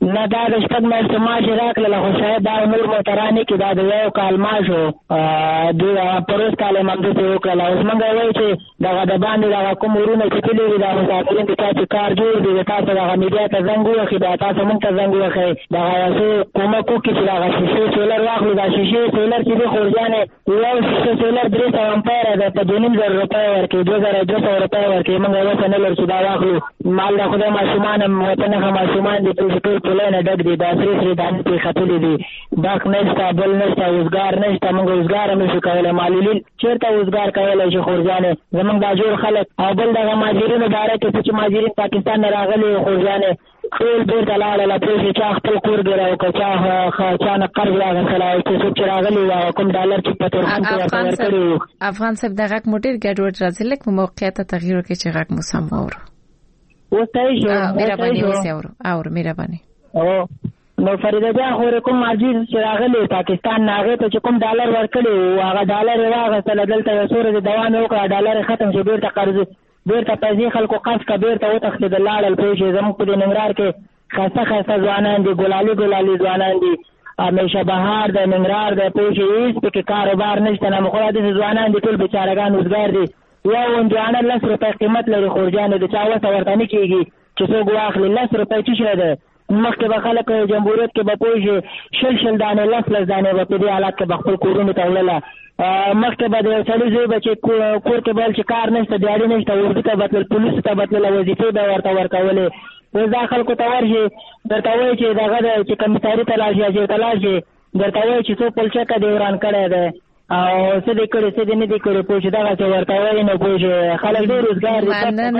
نه دا د شپږ میاشتو معاش یې راکړله خو شاید دا نور موټرانې کې دا د یو کال معاش و دوی پروس کال یې همداسې وکړله. اوس موږ وایو چې دغه د باندې دغه کوم ورونه چې تللي دي دا مسافرین چې تاسو کار جوړ دي تاسو دغه میډیا ته زنګ ووهئ دا تاسو موږ ته زنګ ووهئ دغه څه کومک وکړي چې دغه شیشې سولر واخلو. دا شیشې سولر چې دي خورجانې یو شیشه سولر 300 امپیر ده په 2500 روپۍ ورکوي 2200 روپۍ ورکوي. موږ اوسه نه لرو چې دا واخلو. مال د خدای ماشومان هم وطن ښه ماشومان دي ټول ټولۍ نه ډک دي دا سرې سرې دانې پرې ختلي دي ډک نشته بل نشته اوزګار نشته. موږ اوزګار هم نشو کولی معلولین چېرته اوزګار کولی شي خورجانې زموږ دا جوړ خلک او بل دغه مهاجرینو باره کې چې مهاجرین پاکستان نه راغلي خورجانې ټول بېرته لاړله پوه شي چا خپل کور ګیره وکړه چا نه قرض راغستلی او چې څوک چې راغلي وو کوم ډالر چې په تورخم کې ورته ورکړي وو. افغان صاحب د غږ مو ډېر ګډوډ راځي لږ په موقعیت ته تغییر وکړئ چې غږ مو سم واورو. اوس صحیح شو مهرباني اوس یې اورو مهرباني. نو فریده جان خو کوم مهاجر چې راغلی پاکستان نه هغې ته چې کوم ډالر ورکړي وو هغه ډالر یې واخېستله دلته یو څو ورځې دوام یې وکړه ډالر یې ختم شو بېرته قرض بېرته پیسې خلکو قرض کړه بېرته وتښتېدل لاړل پوه شئ. زموږ په دې ننګرهار کې ښایسته ښایسته ځوانان دي ګلالي ځوانان دي همیشه بهار دی ننګرهار دی پوه شئ هېڅ پکې کاروبار نشته نه مخوړه داسې ځوانان دي ټول بېچارهګان اوزګار دي. یو هندوانه 10 روپۍ قیمت لري خورجانې د چا وسه ورته نه کېږي چې څوک واخلي 10 روپۍ څه شی ده. مخکې به خلک جمهوریت کې به پوه شي 10 دانې 10 دانې به په دې حالت کې به خپل کورونو ته وړله. مخکې به د یو سړي زوی به چې کور کې به چې کار نشته دیاړي نشته اردو ته به تلل پولیسو ته به تلله وظیفې به ورته ورکولې. اوس دا خلکو ته ورشي درته وایي چې دغه دی چې کمیساري ته لاړ شي یا چېرته لاړ شي درته وایي چې څو پلچکه دې وران کړی دی او څه دې کړي څه دې نه دي کړي پوه شي دغسې ورته وایي نو پوه شي خلک ډېر روزګار دي.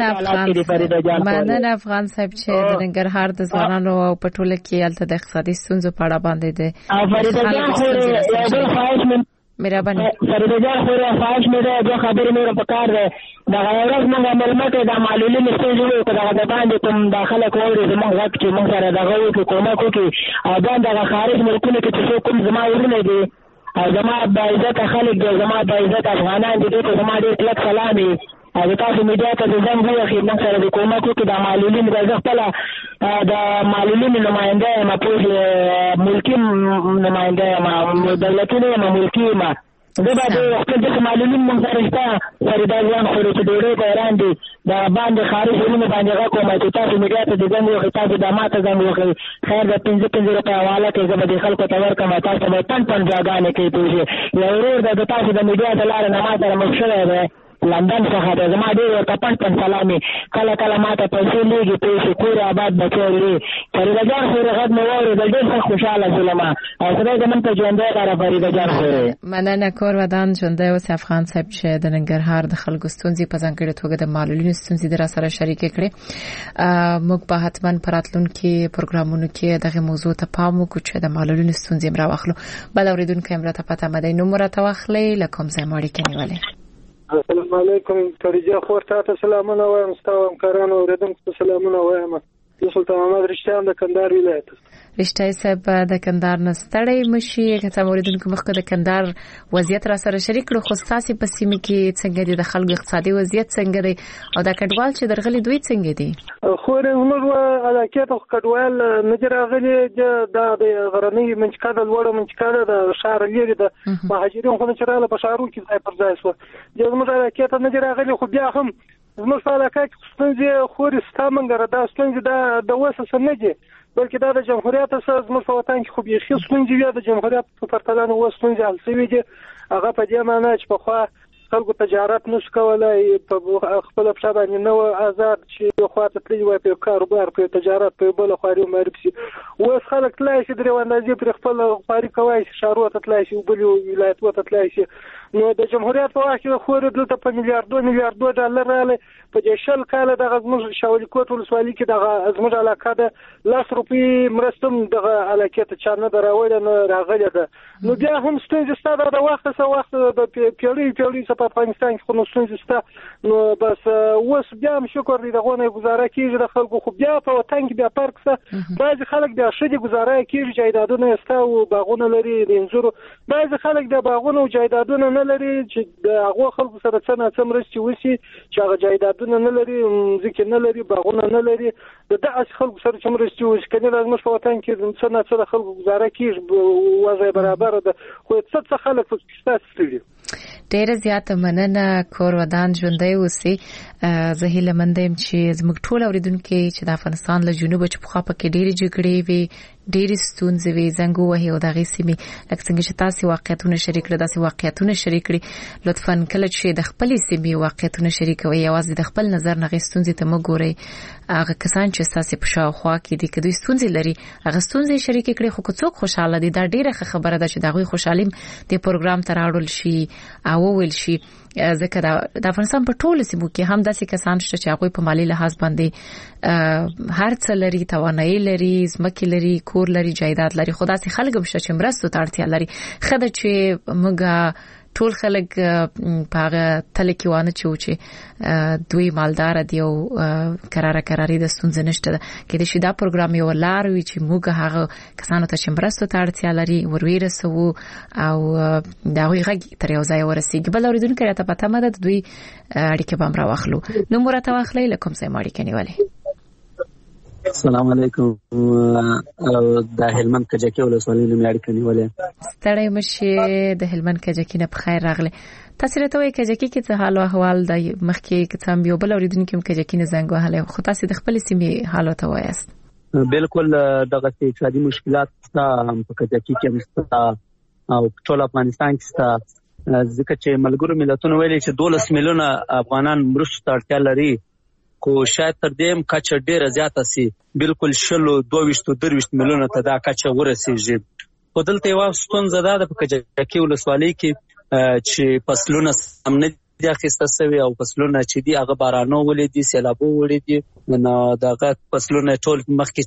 مننه افغان صاحب چې د ننګرهار د ځوانانو او په ټوله کې هلته د اقتصادي ستونزو په اړه باندې دی فریده جان خو یو بل خواهش مهرباني فریده جان خو یو خواهش مې دی دوه خبرې مې په کار دی دغه یو ورځ موږ مېلمه کې دا معلولین ستونزې وکړو دغه د باندې کوم دا خلک واوري زموږ غږ چې موږ سره دغه وکړي کومک وکړي او بیا دغه خارج ملکونو کې چې څوک کوم زما ورونه دي او زما باعزته خلک دي زما باعزته افغانان دي دوی ته زما ډېر کلک سلام وي او د تاسو میډیا ته د زنګ ووهئ موږ سره د کومک وکړي دا معلولین به زه خپله د معلولینو نماینده یم پوه ملکي نماینده یم دولتي نه یم ملکي یم زه به د خپل داسې معلولین موږ سره شته فریده جان خو چې ډوډۍ ته حیران دي د باندې خارج ورونو باندې غږ کوم چې تاسو میډیا ته د زنګ ووهئ تاسو دا ما ته زنګ ووهئ خیر د 15 روپۍ حواله کې زه به دې خلکو ته ورکړم تاسو به پن ځاګانې کوي پوه شئ. یو ورور د تاسو د میډیا د لارې نه ما سره مخ شوی دی لندن څخه دی زما ډېر ورته پن سلامي کله کله ما ته پیسې لېږي پوه شي کور آباد بچی وړي فریده جان خورې غږ مې واورېدل ډېر سخت خوشحاله شولم او خدای زموږ ته ژوندی لره فریده جان خورې. مننه کور ودان ژوندی اوسې افغان صاحب چې د ننګرهار د خلکو ستونزې په ځانګړې توګه د معلولینو ستونزې در سره شریکې کړې. موږ به حتما په راتلونکي پروګرامونو کې دغه موضوع ته پام وکړو چې د معلولینو ستونزې هم راواخلو. بل اورېدونکی هم راته پته مه دی نوم مو راته واخلئ له کوم ځای مو اړیکه نیولې. السلام علیکم فريده خور ته سلامونه وایم ستاسو همکارانو اوریدونکو ته سلامونه وایم. زه سلطان محمد رشتیان د کندهار ولایت. رشتای صاحب د کندهار نه ستړی مشي که څه اوریدونکو مخکې د کندهار وضعیت را سره شریک کړو خو تاسو په سیمه کې څنګه دي د خلکو اقتصادي وضعیت څنګه دی او د کډوال چې درغلي دوی څنګه دي؟ خو موږ علاقه ته کډوال نه راغلي د غرنۍ منځکا د لوړ منځکا د شهر لري د مهاجرین خو نه چراله په شهرو کې ځای پر ځای شو. موږ علاقه ته نه راغلي خو بیا هم زموږ په علاقه کې ستونزې خوري ستامنګره دا ستونزې د وسه سم نه دي بلکې دا د جمهوریت سره زموږ په وطن کې خو بيخي ستونزې وي د جمهوریت په پرتله نو ستونزې حل شوي دي. هغه په دې معنی چې په خوا خلکو تجارت نشو کولای په خپل په باندې نو آزاد چې خو ته تللی وي په کاروبار په تجارت په بل خوري معرفي اوس خلک تلای شي درې وندازي پر خپل خوري کوي شهرو ته تلای شي بل ولایت ته تلای شي نو د جمهوریت په وخت کې خو دلته په میلیارډ ډالر رااله په دې شل کال د غزموږ شاولي کوټ ولسوالۍ کې د غزموږ علاقه د 10 روپۍ مرستم د علاقه ته چانه دراوړ نه راغلی ده. نو بیا هم ستاسو د وخت سره وخت د پیړۍ څخه په افغانستان کې خو نو ستونزې شته نو بس اوس بیا هم شکر دی دغه نه گزاره کیږي د خلکو خو بیا په وطن کې بیا فرق شته بعضې خلک بیا ښه دي گزاره کیږي جایدادونه یې شته او باغونه لري د انځورو بعضې خلک د باغونه او جایدادونه نه لري چې د هغو خلکو سره څه ناڅه مرستې وشي چې هغه جایدادونه نه لري ځمکې نه لري باغونه نه لري د داسې خلکو سره چې مرستې وشي که نه زموږ په وطن کې څه ناڅه د خلکو گزاره کیږي وضع برابره ده خو څه خلک پکې شته ستړي ډیره زیاته مننه کور ودان ژوندی اوسئ زه هیله مند یم چې زموږ ټول اوریدونکي چې د افغانستان له جنوبه چې پخوا پکې ډېرې جګړې وي ډېرې ستونزې وي زنګ ووهي او دغې سیمې لکه څنګه چې تاسې واقعیتونه شریک کړي داسې واقعیتونه شریک کړي لطفا کله چې د خپلې سیمې واقعیتونه شریکوئ یوازې د خپل نظر نه هغې ستونزې ته مه ګورئ هغه کسان چې ستاسې په شاوخوا کې دي که دوی ستونزې لري هغه ستونزې شریکې کړي خو که څوک خوشحاله دي دا ډېره ښه خبره ده چې د هغوی خوشحالي دې پروګرام ته راوړل شي او وویل شي ځکه د افغانستان په ټولو سیمو کې هم داسې کسان شته چې هغوی په مالي لحاظ باندې هر څه لري توانایي لري ځمکې لري کور لري جایداد لري خو داسې خلک هم شته چې مرستو ته اړتیا لري ښه ده چې موږ ټول خلک په هغه تله کې وانه چې دوی مالدار دي او کراري د ستونزې نشته ده کېدای شي دا پروګرام یو لار وي چې موږ هغه کسانو ته چې مرستو ته اړتیا لري ورسوو او د هغوی غږ تر یو ځای ورسېږي بل اورېدونکی راته په تمه ده د دوی اړیکې به هم راواخلو نوم راته واخلئ له کوم ځای مو اړیکه نیولې السلام علیکم د هلمند کجکي ولسوالۍ نه مې اړیکه نیولې ستړی مشې د هلمند کجکي نه په خیر راغلی تاسې راته وایئ کجکي کې څه حال او احوال دی مخکې که څه هم یو بل اورېدونکي هم کجکي نه زنګ وهلی خو تاسې د خپلې سیمې حال ورته وایاست بالکل دغسې اقتصادي مشکلات شته په کجکي کې هم شته او ټول افغانستان کې شته ځکه چې ملګرو ملتونو ویلي چې 12 میلیونه افغانان مرستو ته اړتیا لري خو شاید تر دې هم کچه ډیره زیاته سي بالکل 22 میلیونه ته دا کچه ورسیږي خو دلته یوه ستونزه دا ده په کجکي ولسوالۍ کې چې فصلونه سم نه دي اخیسته سوي او فصلونه چې دي هغه بارانو وړي دي سیلابو وړي دي نو دغه فصلونه ټول مخکې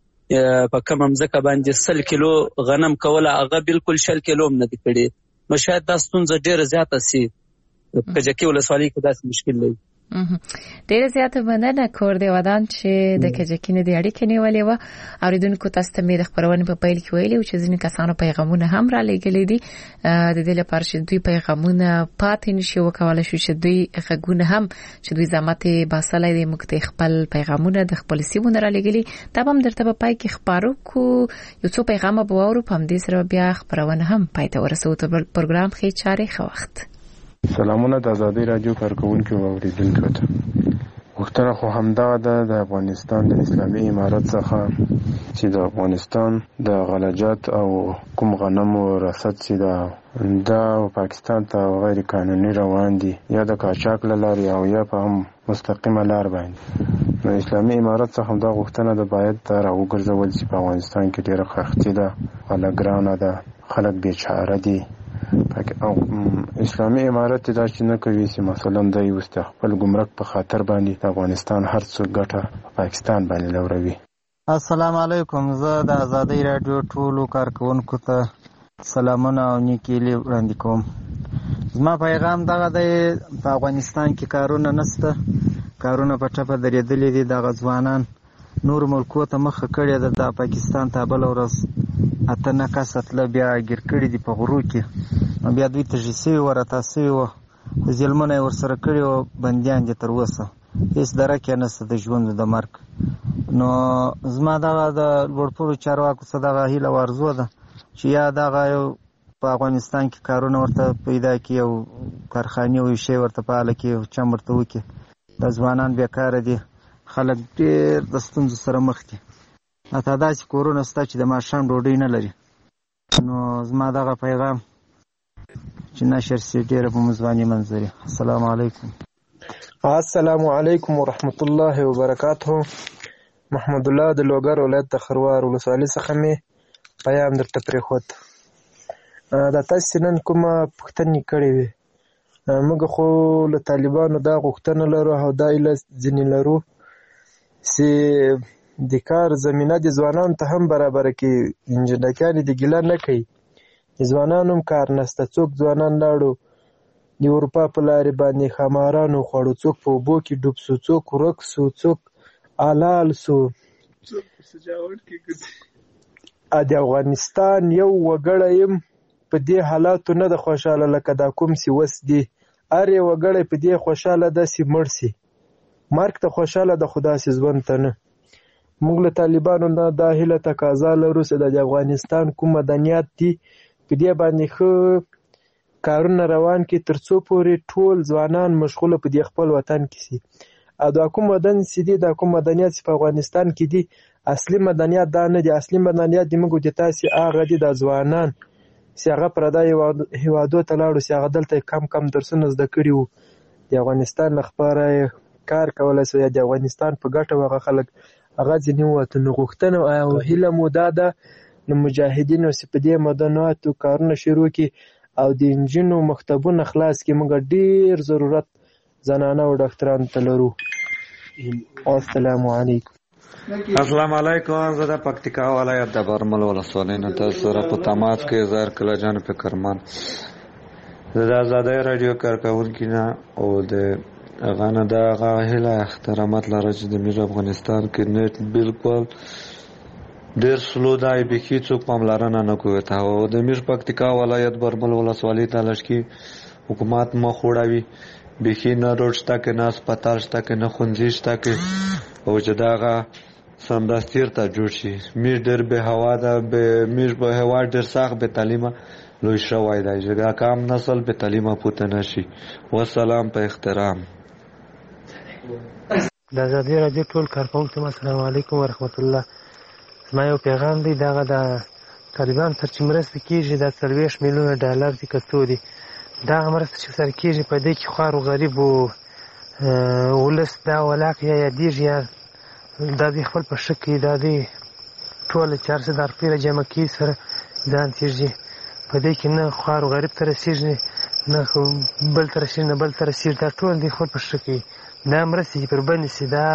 چې په کومه مځکه باندې 100 کیلو غنم کوله هغه بالکل 100 کیلو هم نه دي کړي نو شاید دا ستونزه ډیره زیاته سي په کجکي ولسوالۍ کې داسې مشکل دی ډیره زیاته مننه کور دی ودان چې د کجکي نه دی اړیکه نیولې وه اوریدونکو تاسو ته مې د خپرونې په پیل کې ویلي چې ځینې کسانو پیغامونه هم را لېږلي دي د دې لپاره چې دوی پیغامونه پاتې نشي وکولی شو چې دوی غږونه هم چې دوی زحمت یې باسلی دی موږ ته خپل پیغامونه د خپلو سیمو نه را لېږلي دا به هم درته په پای کې خپاره کړو یو څو پیغامه به واورو په همدې سره بیا خپرونه هم پای ته ورسوو تر بل پروګرام ښې چارې ښه وخت سلامونه د ازادي رادیو کارکونکو او اوریدونکو ته وختونه خو همدغه ده د افغانستان د اسلامي امارت څخه چې د افغانستان د غلجات او کوم غنمو رصد چې دا پاکستان ته غیر قانوني روان دي یا د قاچاق له لارې او یا په هم مستقیمه لار باندې نو اسلامي امارت څخه همدغه وختونه د باید راوګرځول چې په افغانستان کې ډېره خښتي ده خلک ګرانه ده خلک بیچاره دي او اسلامي امارت دا چې نه کوي چې مثلا د یو خپل ګمرک په خاطر باندې د افغانستان هر څه ګټه پاکستان باندې لوروي السلام علیکم زه د ازادي رادیو ټولو کارکونکو ته سلامونه او نیکیلي وړاندې کوم زما پیغام دغه دی په افغانستان کې کارونه نشته کارونه په ټپه درېدلي دي دغه ځوانان نور ملکو ته مخه کړې ده د پاکستان ته بله ورځ اته نه کسه تله بیا ګیر کړي دي په غرو کې نو بیا دوی تږي سوي وه راته سوي وه خو ظلمونه یې ورسره کړي وه بندیان دي تر اوسه هېڅ درک یې نشته د ژوند د مرګ نو زما دغه د لوړپوړو چارواکو څخه دغه هیله او ارزو ده چې یا دغه یو په افغانستان کې کارونه ورته پیدا کړي او کارخانې او شی ورته فعاله کړي او چم ورته وکړي د ځوانان بیکاره دي خلک ډېر د ستونزو سره مخ دي حتی داسې کورونه شته چې د ماښام ډوډۍ نه لري نو زما دغه پیغام چې نشر سي ډېره په مزباني منظري السلام علیکم السلام علیکم ورحمت الله وبرکاته محمد الله د لوګر ولایت د خروار ولسوالۍ څخه مې پیغام درته پرېښود دا تاسې نن کومه پوښتنې کړې وې موږ خو له طالبانو دا غوښتنه لرو او دا ایله ځینې لرو چې د کار زمینه د ځوانانو ته هم برابره کړي انجنیران د ګیله نه کوي د ځوانانو هم کار نشته څوک ځوانان لاړو د اروپا په لارې باندې ښامارانو خوړو، څوک په اوبو کې ډوب سو، څوک ورک سو، څوک آلال سو. د افغانستان یو وګړی یم، په دې حالاتو نه د خوشحاله لکه دا کوم سي وس دي. هر یو وګړی په دې خوشحاله داسې مړ سي، مرګ ته خوشحاله ده خو داسې ژوند ته نه. موږ له طالبانو نه دا هیله تقاضا لرو چې د افغانستان کوم مدنیات دي په دې باندې ښه کارونه روان کړي، تر څو پورې ټول ځوانان مشغوله په دې خپل وطن کې سي. او دا کوم مدن چې دي، دا کوم مدنیات چې په افغانستان کې دي، اصلي مدنیات دا نه دي. اصلي مدنیات د موږ د تاسې هغه دي، د ځوانان چې هغه پردی هیوادو ته لاړو، چې هغه دلته کم کم درسونه زده کړي وو، د افغانستان لپاره کار کولی شو، یا د افغانستان په ګټه هغه خلک هغه ځینې ووتو. نو غوښتنه او هیله مو دا ده له مجاهدینو چې په دې مدنیاتو کارونه شروع کړي او د انجونو مکتبونه خلاص کړي. موږ ډېر ضرورت زنانه او ډاکټرانو ته لرو. السلام علیکم. السلام علیکم. زه د پکتیکا ولایت د برمل ولسوالۍ نه تاسو سره په تماس کې زهر کله جان فکرمن. زه د ازادۍ راډیو کارکوونکی نه او د هغه نه د هغه هیله احترامات لره چې د میر افغانستان کې نیټ بالکل ډېر سلو دی، بیخي څوک پاملرنه نه کوي. او د میر پکتیکا ولایت برمل ولسوالۍ ته لږ حکومت مخ وړوي، بیخي نه روډ شته کې، نه هسپتال شته کې، نه ښوونځي شته کې، او چې دغه سمدستي ورته جوړ شي. میر ډېر بې هوا ده، میر په هېواد ډېر سخت بې تعلیمه لوی شوی دی چې دا کام نسل بې تعلیمه پوته نه شي. وسلام په احترام. د ازادۍ راډیو ټول کارکوونکو ته السلام علیکم ورحمت الله. زما یو پیغام دی، دغه د طالبانو سره چې مرسته کېږي دا 40 میلیونه ډالر دي که څو دي، دغه مرسته چې سره کېږي په دې کې خوار و غریب و ولس دا ولاک یا یادېږي، یا دا دی خپل په ښه کوي، دا دی ټوله 400 روپۍ راجمع کړي سره ځان تېږي. په دې کې نه خوار و غریب ته رسېږي، نه بل ته رسېږي، نه بل ته رسېږي، دا ټول دی خپل په ښه کوي. دا مرستې چې پر بندې شي، دا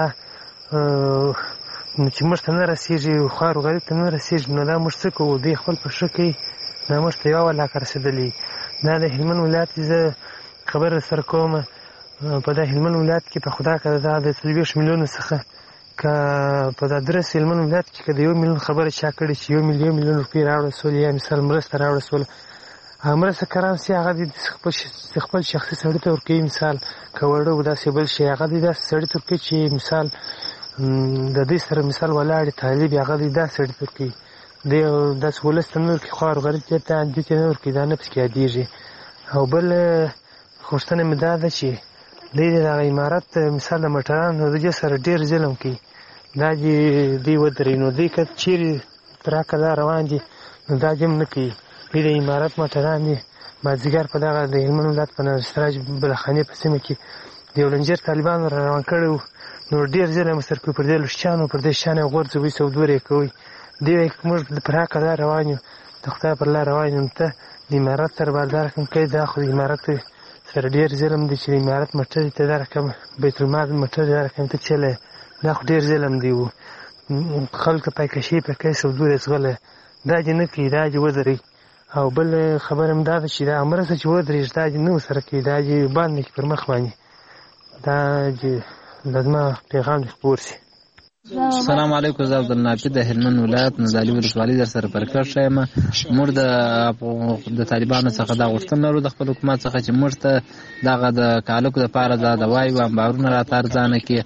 چې موږ ته نه رسېږي، خوار و غریب ته نه رسېږي، نو دا موږ څه کوو؟ دوی خپل په ښه کوي، دا موږ ته یوه ولاکه رسېدلي. دا د هلمند ولایت کې زه خبره سره کوم، په دا هلمند ولایت کې په خدا که دا د 40 میلیونو څخه که په دا درس هلمند ولایت کې که د 1 میلیون خبره چا کړې چې 1 میلیون روپۍ راوړه سول، یا مثال مرسته راوړه سول، مرسته کران سي هغه د خپل شخصي سړي ته ورکوي. مثال که وړه و داسې بل شي، هغه د داسې سړي ته ورکوي چې مثال د دوی سره مثال ولاړ طالب، هغه د داسې سړي ته ورکوي، دی داسې ولس ته نه ورکوي، خوار غریب ته دې ته نه ورکوي، دا نه پسې یادېږي. او بل غوښتنه مې دا ده چې دوی د دغه عمارت مثال د موټرانو د دې سره ډېر ظلم کوي، دا دوی ودرېږي. نو دوی که چیرې تر حقه دا روان دي، نو دا دې هم نه کوي. دوی د عمارت موټران دي، مازدیګر په دغه د هلمند ولایت په نرسراج بلخانې په سیمه کې د یو لنجر طالبانو را روان کړی وو، نو ډېر ظلم ورسره کوي، پر دې لوشچانو پر دې شیان یې غورځوي، سودور یې کوي. دوی وایي که موږ پر حقه دا روان یو، د خدای پر لار روان یو، نو ته د عمارت سره باید دا رقم کوي. دا خو د عمارت سره ډېر ظلم دی چې د عمارت موټر ته دا رقم، بیت المال موټر دا رقم ته چلی، دا خو ډېر ظلم دی. و خلکو پایکشي په کوي، سودور یې څغلی، دا دې نه کوي، دا دې ودرئ. او بل خبره هم دا ده چې دا مرسته چې ودرېږي دا دې نه ورسره کوي، دا دې بند نه کړي پر مخ باندې، دا دې زما پیغام دې خپور شي. السلام علیکم. زه عبدالنافع د هلمند ولایت نزالي ولسوالۍ در سره پرکړ یم. موږ د طالبانو څخه دا غوښتنه لرو د خپل حکومت څخه چې موږ ته دغه د کالکو دپاره دا دوایي و امبارونه راته ارزانه کړي.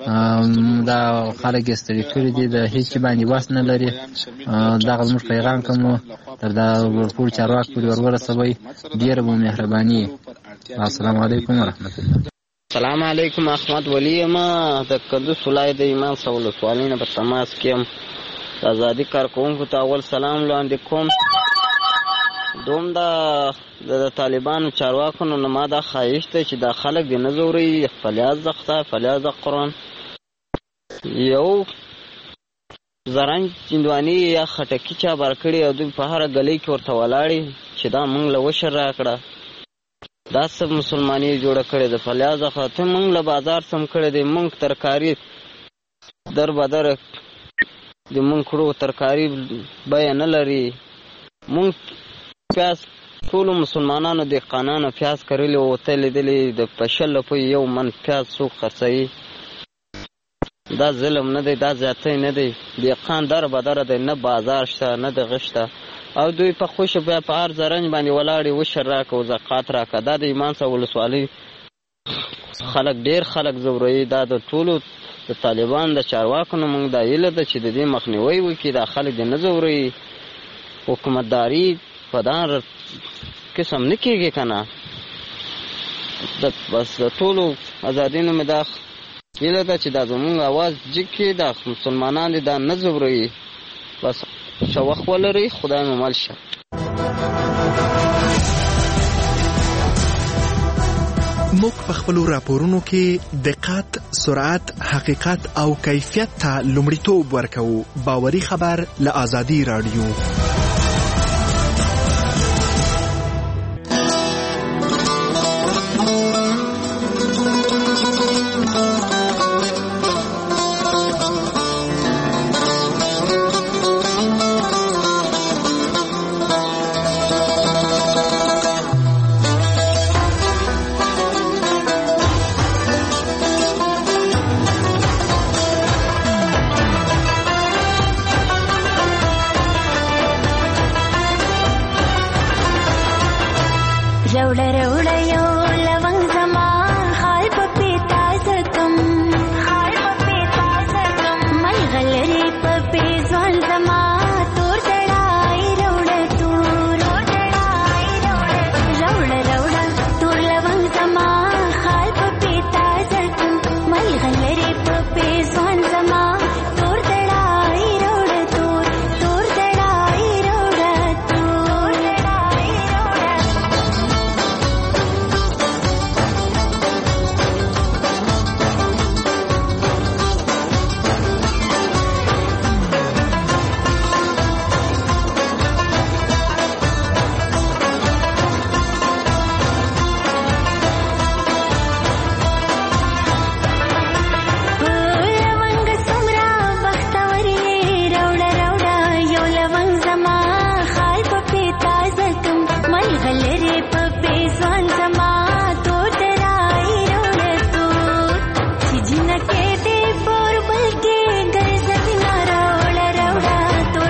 دا خلک یې ستړي کړي دي، د هېڅ باندې وس نه لري. دغه زموږ پیغام کوم تر دا ټول چارواکو پورې ورسوئ، ډېره به مهرباني. السلام علیکم ورحمت الله. السلام علیکم. احمد ولی یم د کندوز ولایت د ایمان صاحب ولسوالۍ نه په تماس کې یم. د ازادي کارکوونکو ته اول سلام وړاندې کوم. دوم د طالبانو چارواکو نه ما دا خواهش دی چې دا خلک دې نه ځوروي، فلیاض د خدای، فلیاض د قرآن. یو زرنج چندواني یا خټکي چا بار کړي او دوی په هره ګلۍ کې ورته ولاړې چې دا موږ له وشر را کړه، دا سب مسلمانی جوړه کړې ده. فلیاض خاطر موږ له بازار سم کړی دی، موږ ترکاري در بدر د موږ کړو ترکاري بیه نه لري، موږ پیاز ټولو مسلمانانو دهقانانو پیاز کرلی او ته لیدلې د په 100 روپۍ یو من پیاز څوک خرڅوي. دا ظلم نه دی، دا زیاتی نه دی. دهقان در بدره دی، نه بازار شته نه دغه شته، او دوی په خوشه بیا په هر زرنج باندې ولاړې وشر راکه او زکات راکه. دا د ایمان سره ولسوالۍ خلک ډېر خلک ځوروي. دا د ټولو د طالبان د چارواکو نه موږ دا هیله ده چې د دې مخنیوی وکړي، دا خلک دې نه ځوروي. حکومتداري په دا قسم نه کېږي که نه. بس د ټولو ازادي نه مې دا هیله ده چې دا زمونږ اواز جګ کړي، دا مسلمانان دې دا نه ځوروي. بس ښه وخت ولرئ، خدای مو مل شه. موږ په خپلو راپورونو کې دقت، سرعت، حقیقت او کیفیت ته لومړیتوب ورکوو. باوري خبر له آزادي راډیو.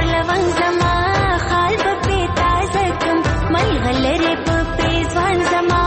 Zama